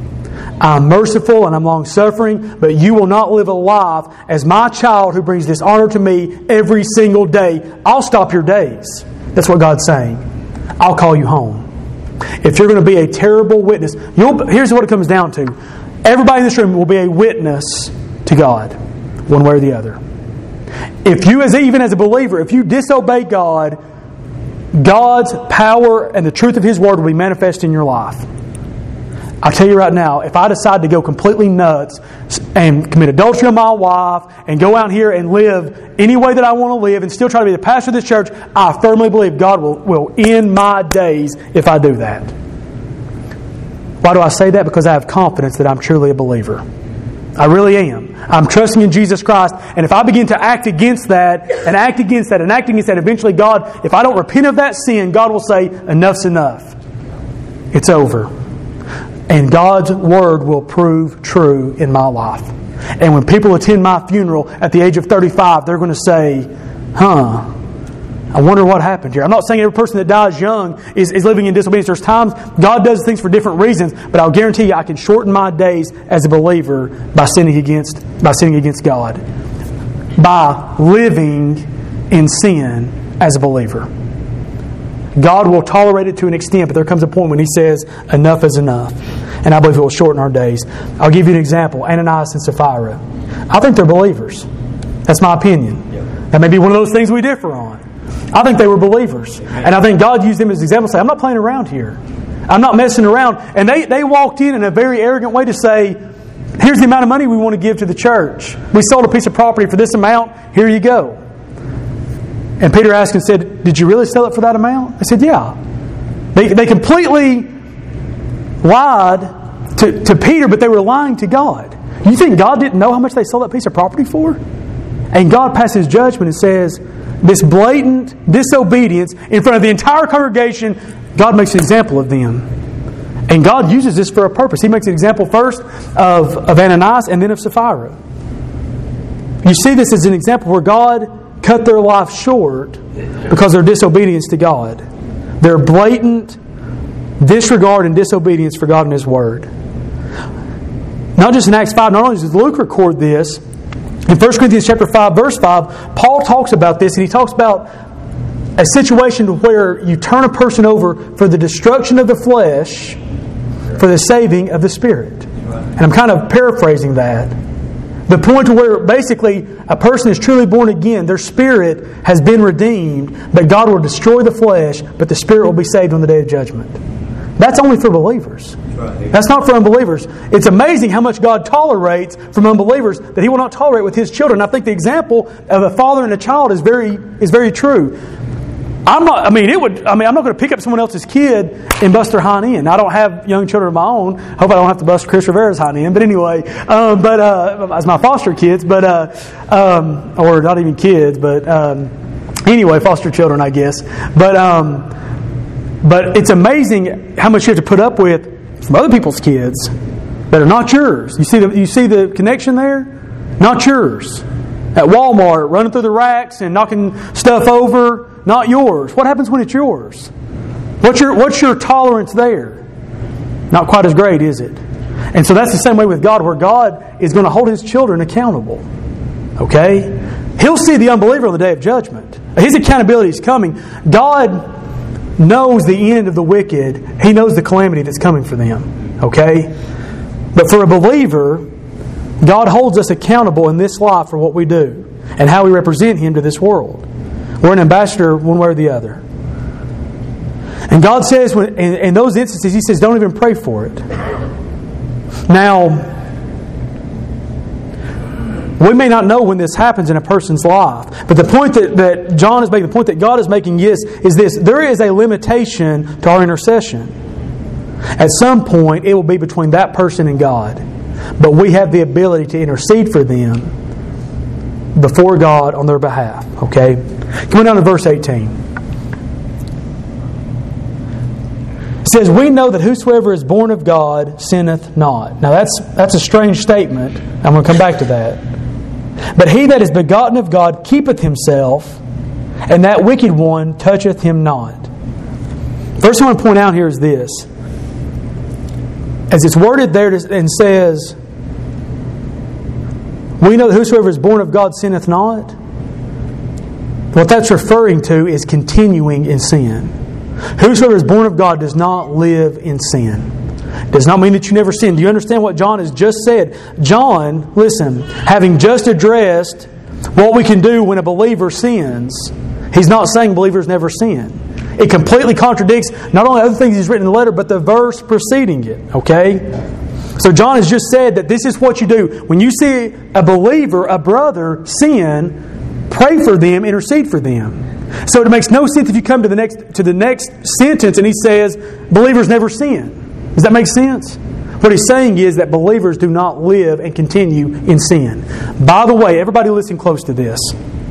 I'm merciful and I'm long-suffering, but you will not live a life as my child who brings dishonor to me every single day. I'll stop your days. That's what God's saying. I'll call you home. If you're going to be a terrible witness, you'll, here's what it comes down to. Everybody in this room will be a witness to God, one way or the other. If you, as even as a believer, if you disobey God, God's power and the truth of His Word will be manifest in your life. I'll tell you right now, if I decide to go completely nuts and commit adultery on my wife and go out here and live any way that I want to live and still try to be the pastor of this church, I firmly believe God will, will end my days if I do that. Why do I say that? Because I have confidence that I'm truly a believer. I really am. I'm trusting in Jesus Christ. And if I begin to act against that, and act against that, and act against that, eventually God, if I don't repent of that sin, God will say, enough's enough. It's over. And God's Word will prove true in my life. And when people attend my funeral at the age of thirty-five, they're going to say, huh, I wonder what happened here. I'm not saying every person that dies young is, is living in disobedience. There's times God does things for different reasons, but I'll guarantee you I can shorten my days as a believer by sinning against by sinning against God. By living in sin as a believer. God will tolerate it to an extent, but there comes a point when He says, enough is enough. And I believe it will shorten our days. I'll give you an example. Ananias and Sapphira. I think they're believers. That's my opinion. That may be one of those things we differ on. I think they were believers. And I think God used them as an example to say, I'm not playing around here. I'm not messing around. And they, they walked in in a very arrogant way to say, here's the amount of money we want to give to the church. We sold a piece of property for this amount. Here you go. And Peter asked and said, did you really sell it for that amount? I said, yeah. They, they completely lied to, to Peter, but they were lying to God. You think God didn't know how much they sold that piece of property for? And God passes judgment and says, this blatant disobedience in front of the entire congregation, God makes an example of them. And God uses this for a purpose. He makes an example first of, of Ananias and then of Sapphira. You see this as an example where God cut their life short because of their disobedience to God. Their blatant disregard and disobedience for God and His Word. Not just in Acts five, not only does Luke record this, in First Corinthians chapter five, verse five, Paul talks about this, and he talks about a situation where you turn a person over for the destruction of the flesh for the saving of the spirit. And I'm kind of paraphrasing that. The point to where basically a person is truly born again, their spirit has been redeemed, but God will destroy the flesh, but the spirit will be saved on the day of judgment. That's only for believers. That's not for unbelievers. It's amazing how much God tolerates from unbelievers that He will not tolerate with His children. I think the example of a father and a child is very is very true. I'm not. I mean, it would. I mean, I'm not going to pick up someone else's kid and bust their hind end. I don't have young children of my own. Hope I don't have to bust Chris Rivera's hind end. But anyway, um, but uh, as my foster kids, but uh, um, or not even kids, but um, anyway, foster children, I guess. But. Um, But it's amazing how much you have to put up with from other people's kids that are not yours. You see the you see the connection there? Not yours. At Walmart, running through the racks and knocking stuff over, not yours. What happens when it's yours? What's your what's your tolerance there? Not quite as great, is it? And so that's the same way with God, where God is going to hold His children accountable. Okay? He'll see the unbeliever on the day of judgment. His accountability is coming. God knows the end of the wicked. He knows the calamity that's coming for them. Okay? But for a believer, God holds us accountable in this life for what we do and how we represent Him to this world. We're an ambassador one way or the other. And God says, when, in, in those instances, He says, don't even pray for it. Now, We may not know when this happens in a person's life, but the point that, that John is making, the point that God is making is, is this: there is a limitation to our intercession. At some point, it will be between that person and God. But we have the ability to intercede for them before God on their behalf. Okay? Coming down to verse eighteen. It says, "We know that whosoever is born of God sinneth not." Now that's that's a strange statement. I'm going to come back to that. "But he that is begotten of God keepeth himself, and that wicked one toucheth him not." First thing I want to point out here is this. As it's worded there and says, "We know that whosoever is born of God sinneth not," what that's referring to is continuing in sin. Whosoever is born of God does not live in sin. Does not mean that you never sin. Do you understand what John has just said? John, listen, having just addressed what we can do when a believer sins, he's not saying believers never sin. It completely contradicts not only other things he's written in the letter, but the verse preceding it. Okay? So John has just said that this is what you do. When you see a believer, a brother, sin, pray for them, intercede for them. So it makes no sense if you come to the next to the next sentence and he says, believers never sin. Does that make sense? What he's saying is that believers do not live and continue in sin. By the way, everybody listen close to this.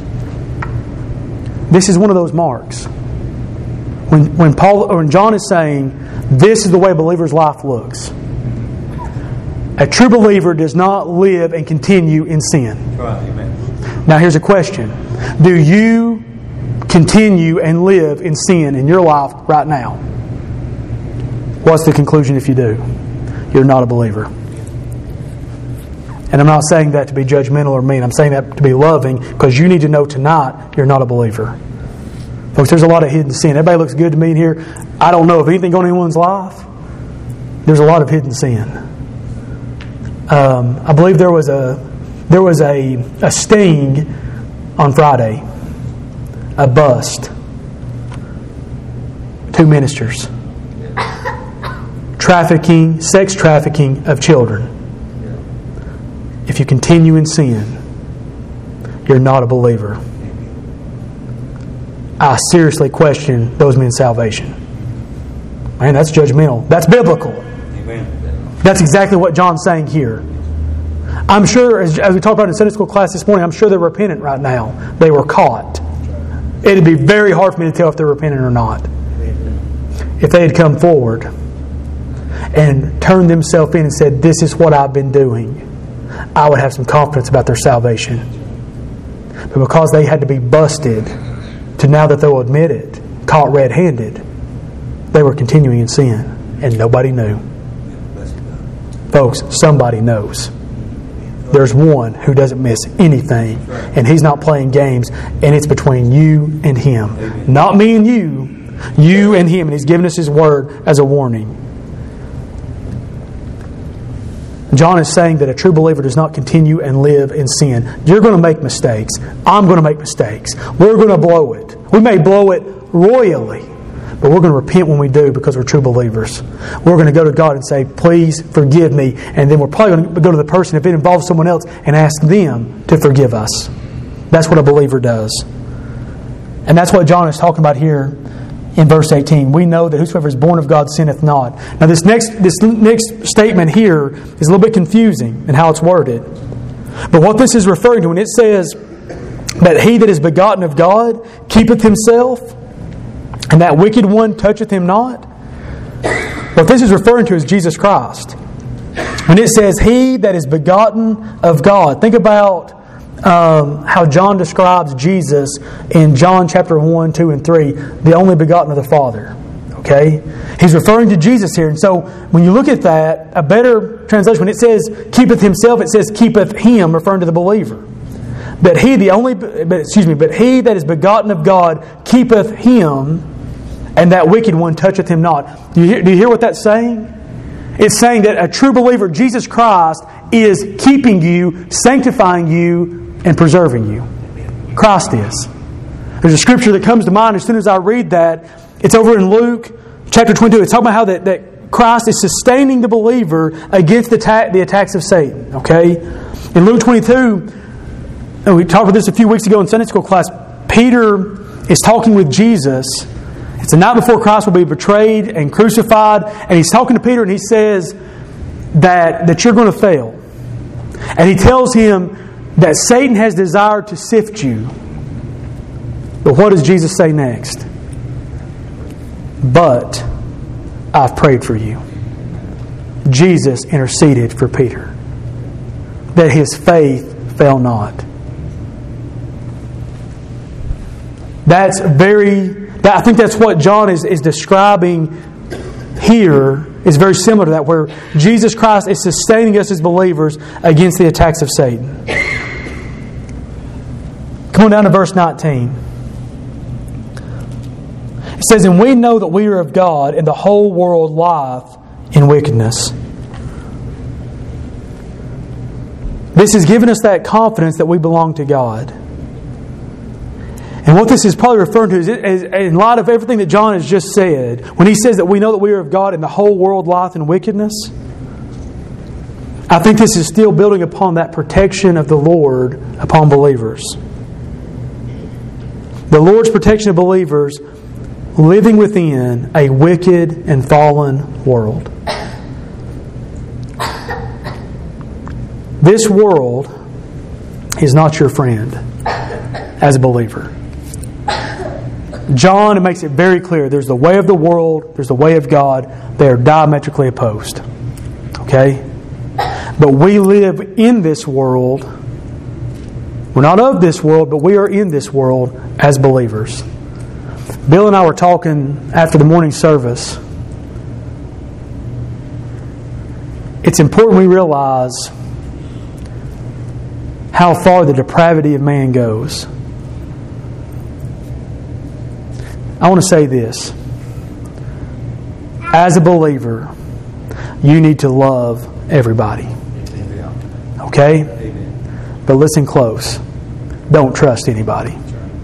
This is one of those marks. When when Paul or when John is saying, this is the way a believer's life looks. A true believer does not live and continue in sin. Right, amen. Now here's a question. Do you continue and live in sin in your life right now? What's the conclusion if you do? You're not a believer. And I'm not saying that to be judgmental or mean. I'm saying that to be loving, because you need to know tonight you're not a believer. Folks, there's a lot of hidden sin. Everybody looks good to me in here. I don't know if anything going on in anyone's life. There's a lot of hidden sin. Um, I believe there was a there was a, a sting on Friday. A bust. Two ministers. Trafficking, sex trafficking of children. If you continue in sin, you're not a believer. I seriously question those men's salvation. Man, that's judgmental. That's biblical. Amen. That's exactly what John's saying here. I'm sure, as, as we talked about in Sunday school class this morning, I'm sure they're repentant right now. They were caught. It'd be very hard for me to tell if they're repentant or not. If they had come forward and turned themselves in and said, this is what I've been doing, I would have some confidence about their salvation. But because they had to be busted to now that they'll admit it, caught red-handed, they were continuing in sin, and nobody knew. Folks, somebody knows. There's one who doesn't miss anything, and he's not playing games, and it's between you and him. Not me and you, you and him, and he's given us his word as a warning. John is saying that a true believer does not continue and live in sin. You're going to make mistakes. I'm going to make mistakes. We're going to blow it. We may blow it royally, but we're going to repent when we do because we're true believers. We're going to go to God and say, please forgive me. And then we're probably going to go to the person, if it involves someone else, and ask them to forgive us. That's what a believer does. And that's what John is talking about here in verse eighteen. We know that whosoever is born of God sinneth not. Now this next this next statement here is a little bit confusing in how it's worded. But what this is referring to when it says that he that is begotten of God keepeth himself, and that wicked one toucheth him not, what this is referring to is Jesus Christ. When it says he that is begotten of God, think about Um, how John describes Jesus in John chapter one, two, and three, the only begotten of the Father. Okay? He's referring to Jesus here. And so when you look at that, a better translation, when it says keepeth himself, it says keepeth him, referring to the believer. But he the only but excuse me, but he that is begotten of God keepeth him, and that wicked one toucheth him not. Do you hear, do you hear what that's saying? It's saying that a true believer, Jesus Christ, is keeping you, sanctifying you, and preserving you. Christ is. There's a scripture that comes to mind as soon as I read that. It's over in Luke chapter twenty-two. It's talking about how that, that Christ is sustaining the believer against the, ta- the attacks of Satan. Okay? In Luke twenty-two, and we talked about this a few weeks ago in Sunday school class, Peter is talking with Jesus. It's the night before Christ will be betrayed and crucified, and he's talking to Peter and he says that, that you're going to fail. And he tells him that Satan has desired to sift you. But what does Jesus say next? But I've prayed for you. Jesus interceded for Peter, that his faith fail not. That's very, that, I think that's what John is, is describing here, is very similar to that, where Jesus Christ is sustaining us as believers against the attacks of Satan. Come on down to verse nineteen. It says, and we know that we are of God, and the whole world lieth in wickedness. This has given us that confidence that we belong to God. And what this is probably referring to is, is in light of everything that John has just said, when he says that we know that we are of God and the whole world lieth in wickedness, I think this is still building upon that protection of the Lord upon believers. The Lord's protection of believers living within a wicked and fallen world. This world is not your friend as a believer. John makes it very clear. There's the way of the world. There's the way of God. They are diametrically opposed. Okay? But we live in this world. We're not of this world, but we are in this world as believers. Bill and I were talking after the morning service. It's important we realize how far the depravity of man goes. I want to say this. As a believer, you need to love everybody. Okay? But listen close. Don't trust anybody.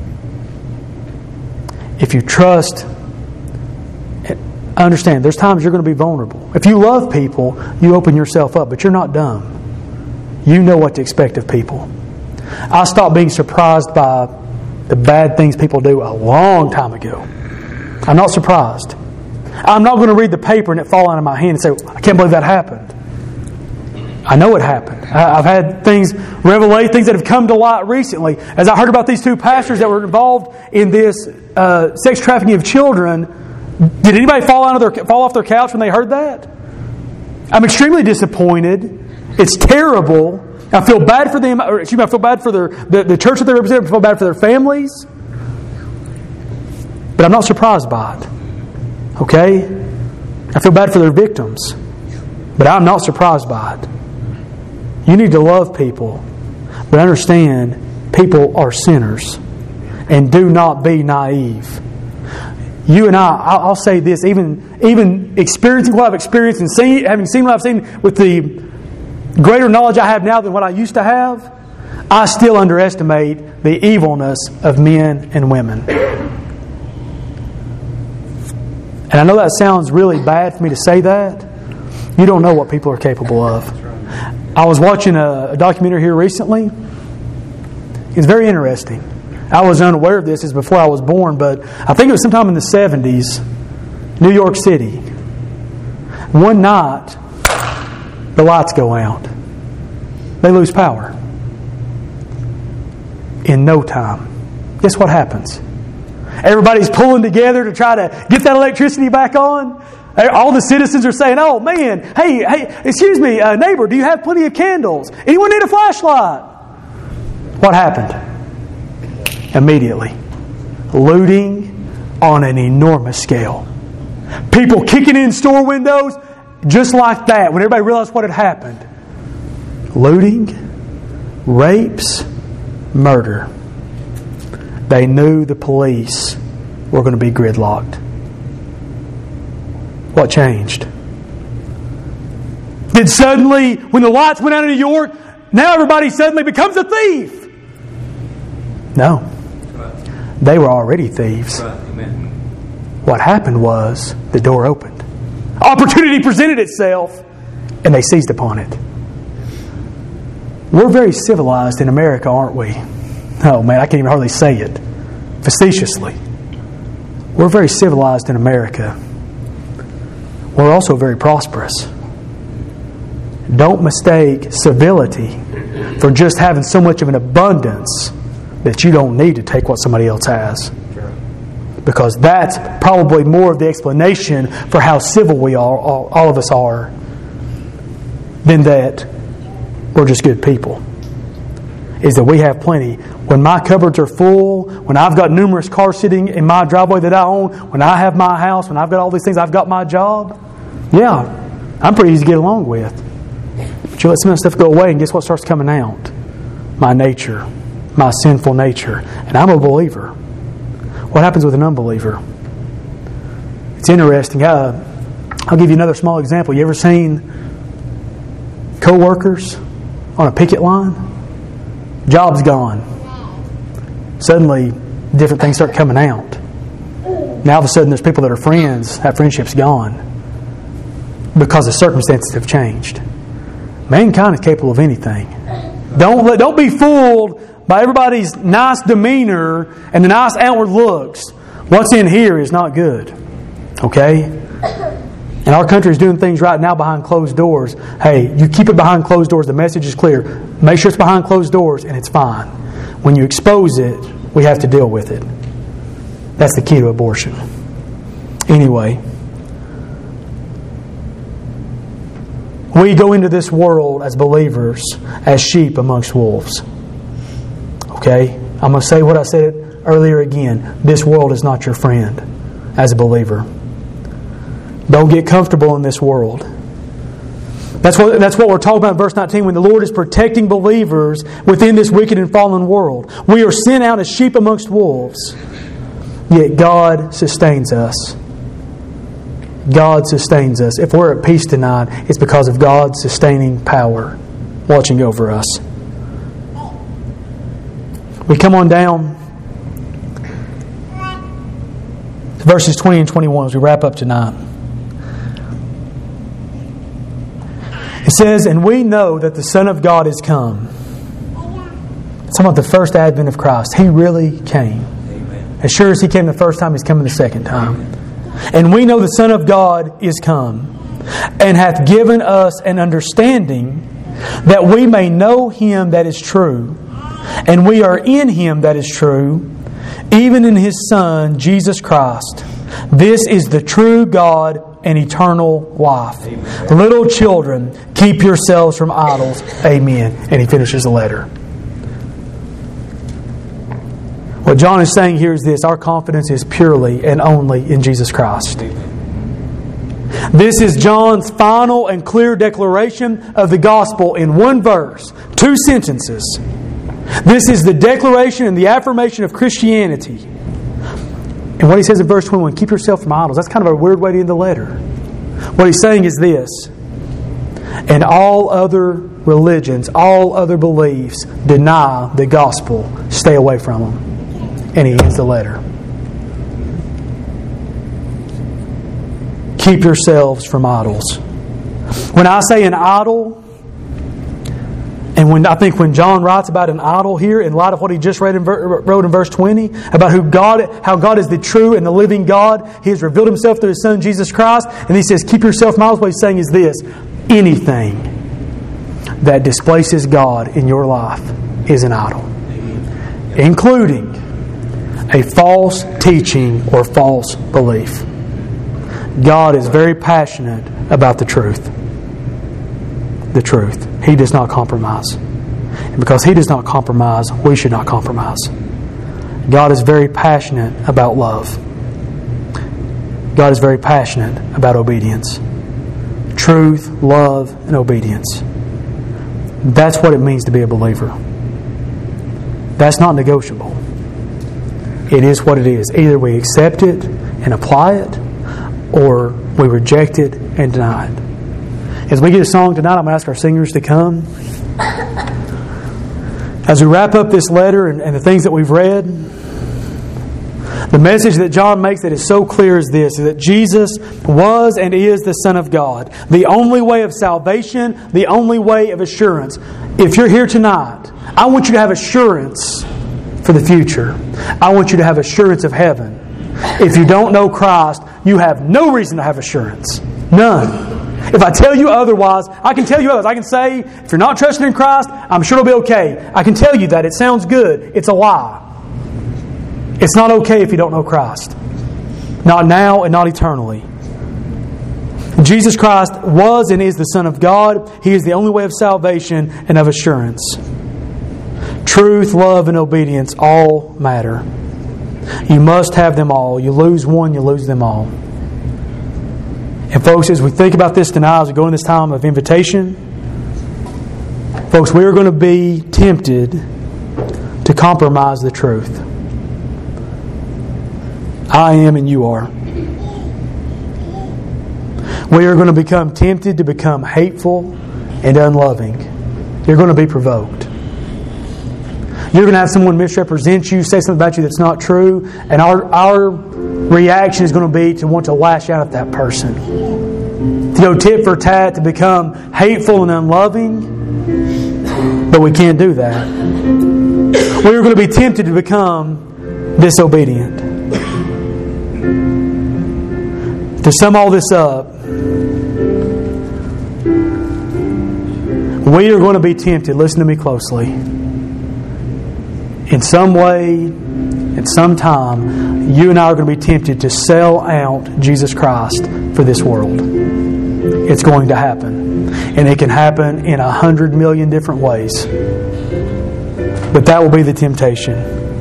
If you trust, understand, there's times you're going to be vulnerable. If you love people, you open yourself up, but you're not dumb. You know what to expect of people. I stopped being surprised by the bad things people do a long time ago. I'm not surprised. I'm not going to read the paper and it fall out of my hand and say, I can't believe that happened. I know it happened. I've had things, revelate things that have come to light recently. As I heard about these two pastors that were involved in this uh, sex trafficking of children, did anybody fall out of their fall off their couch when they heard that? I'm extremely disappointed. It's terrible. I feel bad for them. Or excuse me, I feel bad for their the, the church that they represent. I feel bad for their families. But I'm not surprised by it. Okay? I feel bad for their victims. But I'm not surprised by it. You need to love people, but understand people are sinners, and do not be naive. You and I, I'll say this, even even experiencing what I've experienced and seeing, having seen what I've seen with the greater knowledge I have now than what I used to have, I still underestimate the evilness of men and women. And I know that sounds really bad for me to say that. You don't know what people are capable of. I was watching a, a documentary here recently. It's very interesting. I was unaware of this as before I was born, but I think it was sometime in the seventies, New York City. One night, the lights go out. They lose power. In no time. Guess what happens? Everybody's pulling together to try to get that electricity back on. All the citizens are saying, oh man, hey, hey, excuse me, uh, neighbor, do you have plenty of candles? Anyone need a flashlight? What happened? Immediately. Looting on an enormous scale. People kicking in store windows just like that when everybody realized what had happened. Looting, rapes, murder. They knew the police were going to be gridlocked. What changed? Did suddenly, when the lights went out in New York, now everybody suddenly becomes a thief? No. They were already thieves. What happened was the door opened. Opportunity presented itself, and they seized upon it. We're very civilized in America, aren't we? Oh man, I can't even hardly say it. Facetiously. We're very civilized in America. We're also very prosperous. Don't mistake civility for just having so much of an abundance that you don't need to take what somebody else has. Because that's probably more of the explanation for how civil we are, all, all of us are, than that we're just good people. Is that we have plenty. When my cupboards are full, when I've got numerous cars sitting in my driveway that I own, when I have my house, when I've got all these things, I've got my job, yeah, I'm pretty easy to get along with. But you let some of that stuff go away, and guess what starts coming out? My nature, my sinful nature. And I'm a believer. What happens with an unbeliever? It's interesting. Uh, I'll give you another small example. You ever seen co-workers on a picket line? Job's gone. Suddenly, different things start coming out. Now all of a sudden there's people that are friends. That friendship's gone. Because the circumstances have changed. Mankind is capable of anything. Don't let, don't be fooled by everybody's nice demeanor and the nice outward looks. What's in here is not good. Okay? And our country is doing things right now behind closed doors. Hey, you keep it behind closed doors. The message is clear. Make sure it's behind closed doors and it's fine. When you expose it, we have to deal with it. That's the key to abortion. Anyway, we go into this world as believers, as sheep amongst wolves. Okay? I'm going to say what I said earlier again. This world is not your friend as a believer. Don't get comfortable in this world. That's what, that's what we're talking about in verse nineteen when the Lord is protecting believers within this wicked and fallen world. We are sent out as sheep amongst wolves. Yet God sustains us. God sustains us. If we're at peace tonight, it's because of God's sustaining power watching over us. We come on down to verses twenty and twenty-one as we wrap up tonight. It says, and we know that the Son of God is come. It's about the first advent of Christ. He really came. Amen. As sure as He came the first time, He's coming the second time. And we know the Son of God is come, and hath given us an understanding that we may know Him that is true. And we are in Him that is true, even in His Son, Jesus Christ. This is the true God and eternal life. Amen. Little children, keep yourselves from idols. Amen. And he finishes the letter. What John is saying here is this: our confidence is purely and only in Jesus Christ. Amen. This is John's final and clear declaration of the gospel in one verse, two sentences. This is the declaration and the affirmation of Christianity. And what he says in verse twenty-one, keep yourself from idols. That's kind of a weird way to end the letter. What he's saying is this: and all other religions, all other beliefs deny the gospel. Stay away from them. And he ends the letter. Keep yourselves from idols. When I say an idol, and when I think when John writes about an idol here, in light of what he just read in, wrote in verse twenty, about who God, how God is the true and the living God, He has revealed Himself through His Son Jesus Christ, and he says, keep yourself from idols. What he's saying is this: anything that displaces God in your life is an idol, including a false teaching or false belief. God is very passionate about the truth. The truth. He does not compromise. And because He does not compromise, we should not compromise. God is very passionate about love. God is very passionate about obedience. Truth, love, and obedience. That's what it means to be a believer. That's not negotiable. It is what it is. Either we accept it and apply it, or we reject it and deny it. As we get a song tonight, I'm going to ask our singers to come. As we wrap up this letter and, and the things that we've read, The message that John makes that is so clear is this, is that Jesus was and is the Son of God. The only way of salvation, the only way of assurance. If you're here tonight, I want you to have assurance for the future. I want you to have assurance of heaven. If you don't know Christ, you have no reason to have assurance. None. If I tell you otherwise, I can tell you otherwise. I can say, if you're not trusting in Christ, I'm sure it'll be okay. I can tell you that. It sounds good. It's a lie. It's not okay if you don't know Christ. Not now and not eternally. Jesus Christ was and is the Son of God. He is the only way of salvation and of assurance. Truth, love, and obedience all matter. You must have them all. You lose one, you lose them all. And folks, as we think about this tonight, as we go in this time of invitation, folks, we are going to be tempted to compromise the truth. I am and you are. We are going to become tempted to become hateful and unloving. You're going to be provoked. You're going to have someone misrepresent you, say something about you that's not true, and our, our reaction is going to be to want to lash out at that person. To go tit for tat, to become hateful and unloving, but we can't do that. We're going to be tempted to become disobedient. To sum all this up, we are going to be tempted, listen to me closely, in some way, at some time, you and I are going to be tempted to sell out Jesus Christ for this world. It's going to happen. And it can happen in a hundred million different ways. But that will be the temptation.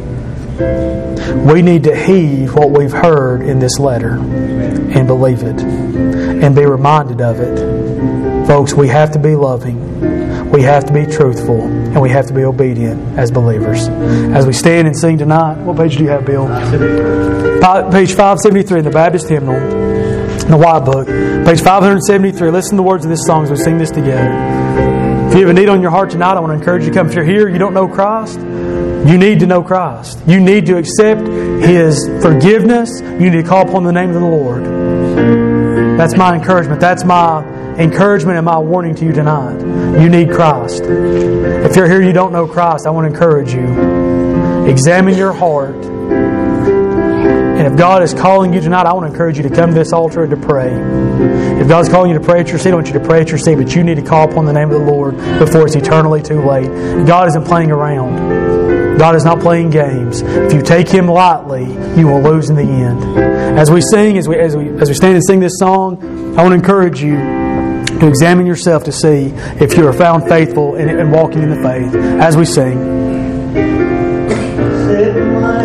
We need to heed what we've heard in this letter and believe it and be reminded of it. Folks, we have to be loving. We have to be truthful, and we have to be obedient as believers. As we stand and sing tonight, what page do you have, Bill? Page five seventy-three in the Baptist Hymnal, in the White Book. Page five seventy-three. Listen to the words of this song as we sing this together. If you have a need on your heart tonight, I want to encourage you to come. If you're here, you don't know Christ, you need to know Christ. You need to accept His forgiveness. You need to call upon the name of the Lord. That's my encouragement. That's my encouragement and my warning to you tonight. You need Christ. If you're here, you don't know Christ, I want to encourage you. Examine your heart. And if God is calling you tonight, I want to encourage you to come to this altar and to pray. If God's calling you to pray at your seat, I want you to pray at your seat, but you need to call upon the name of the Lord before it's eternally too late. God isn't playing around. God is not playing games. If you take Him lightly, you will lose in the end. As we sing, as we as we as we stand and sing this song, I want to encourage you to examine yourself to see if you are found faithful and walking in the faith as we sing.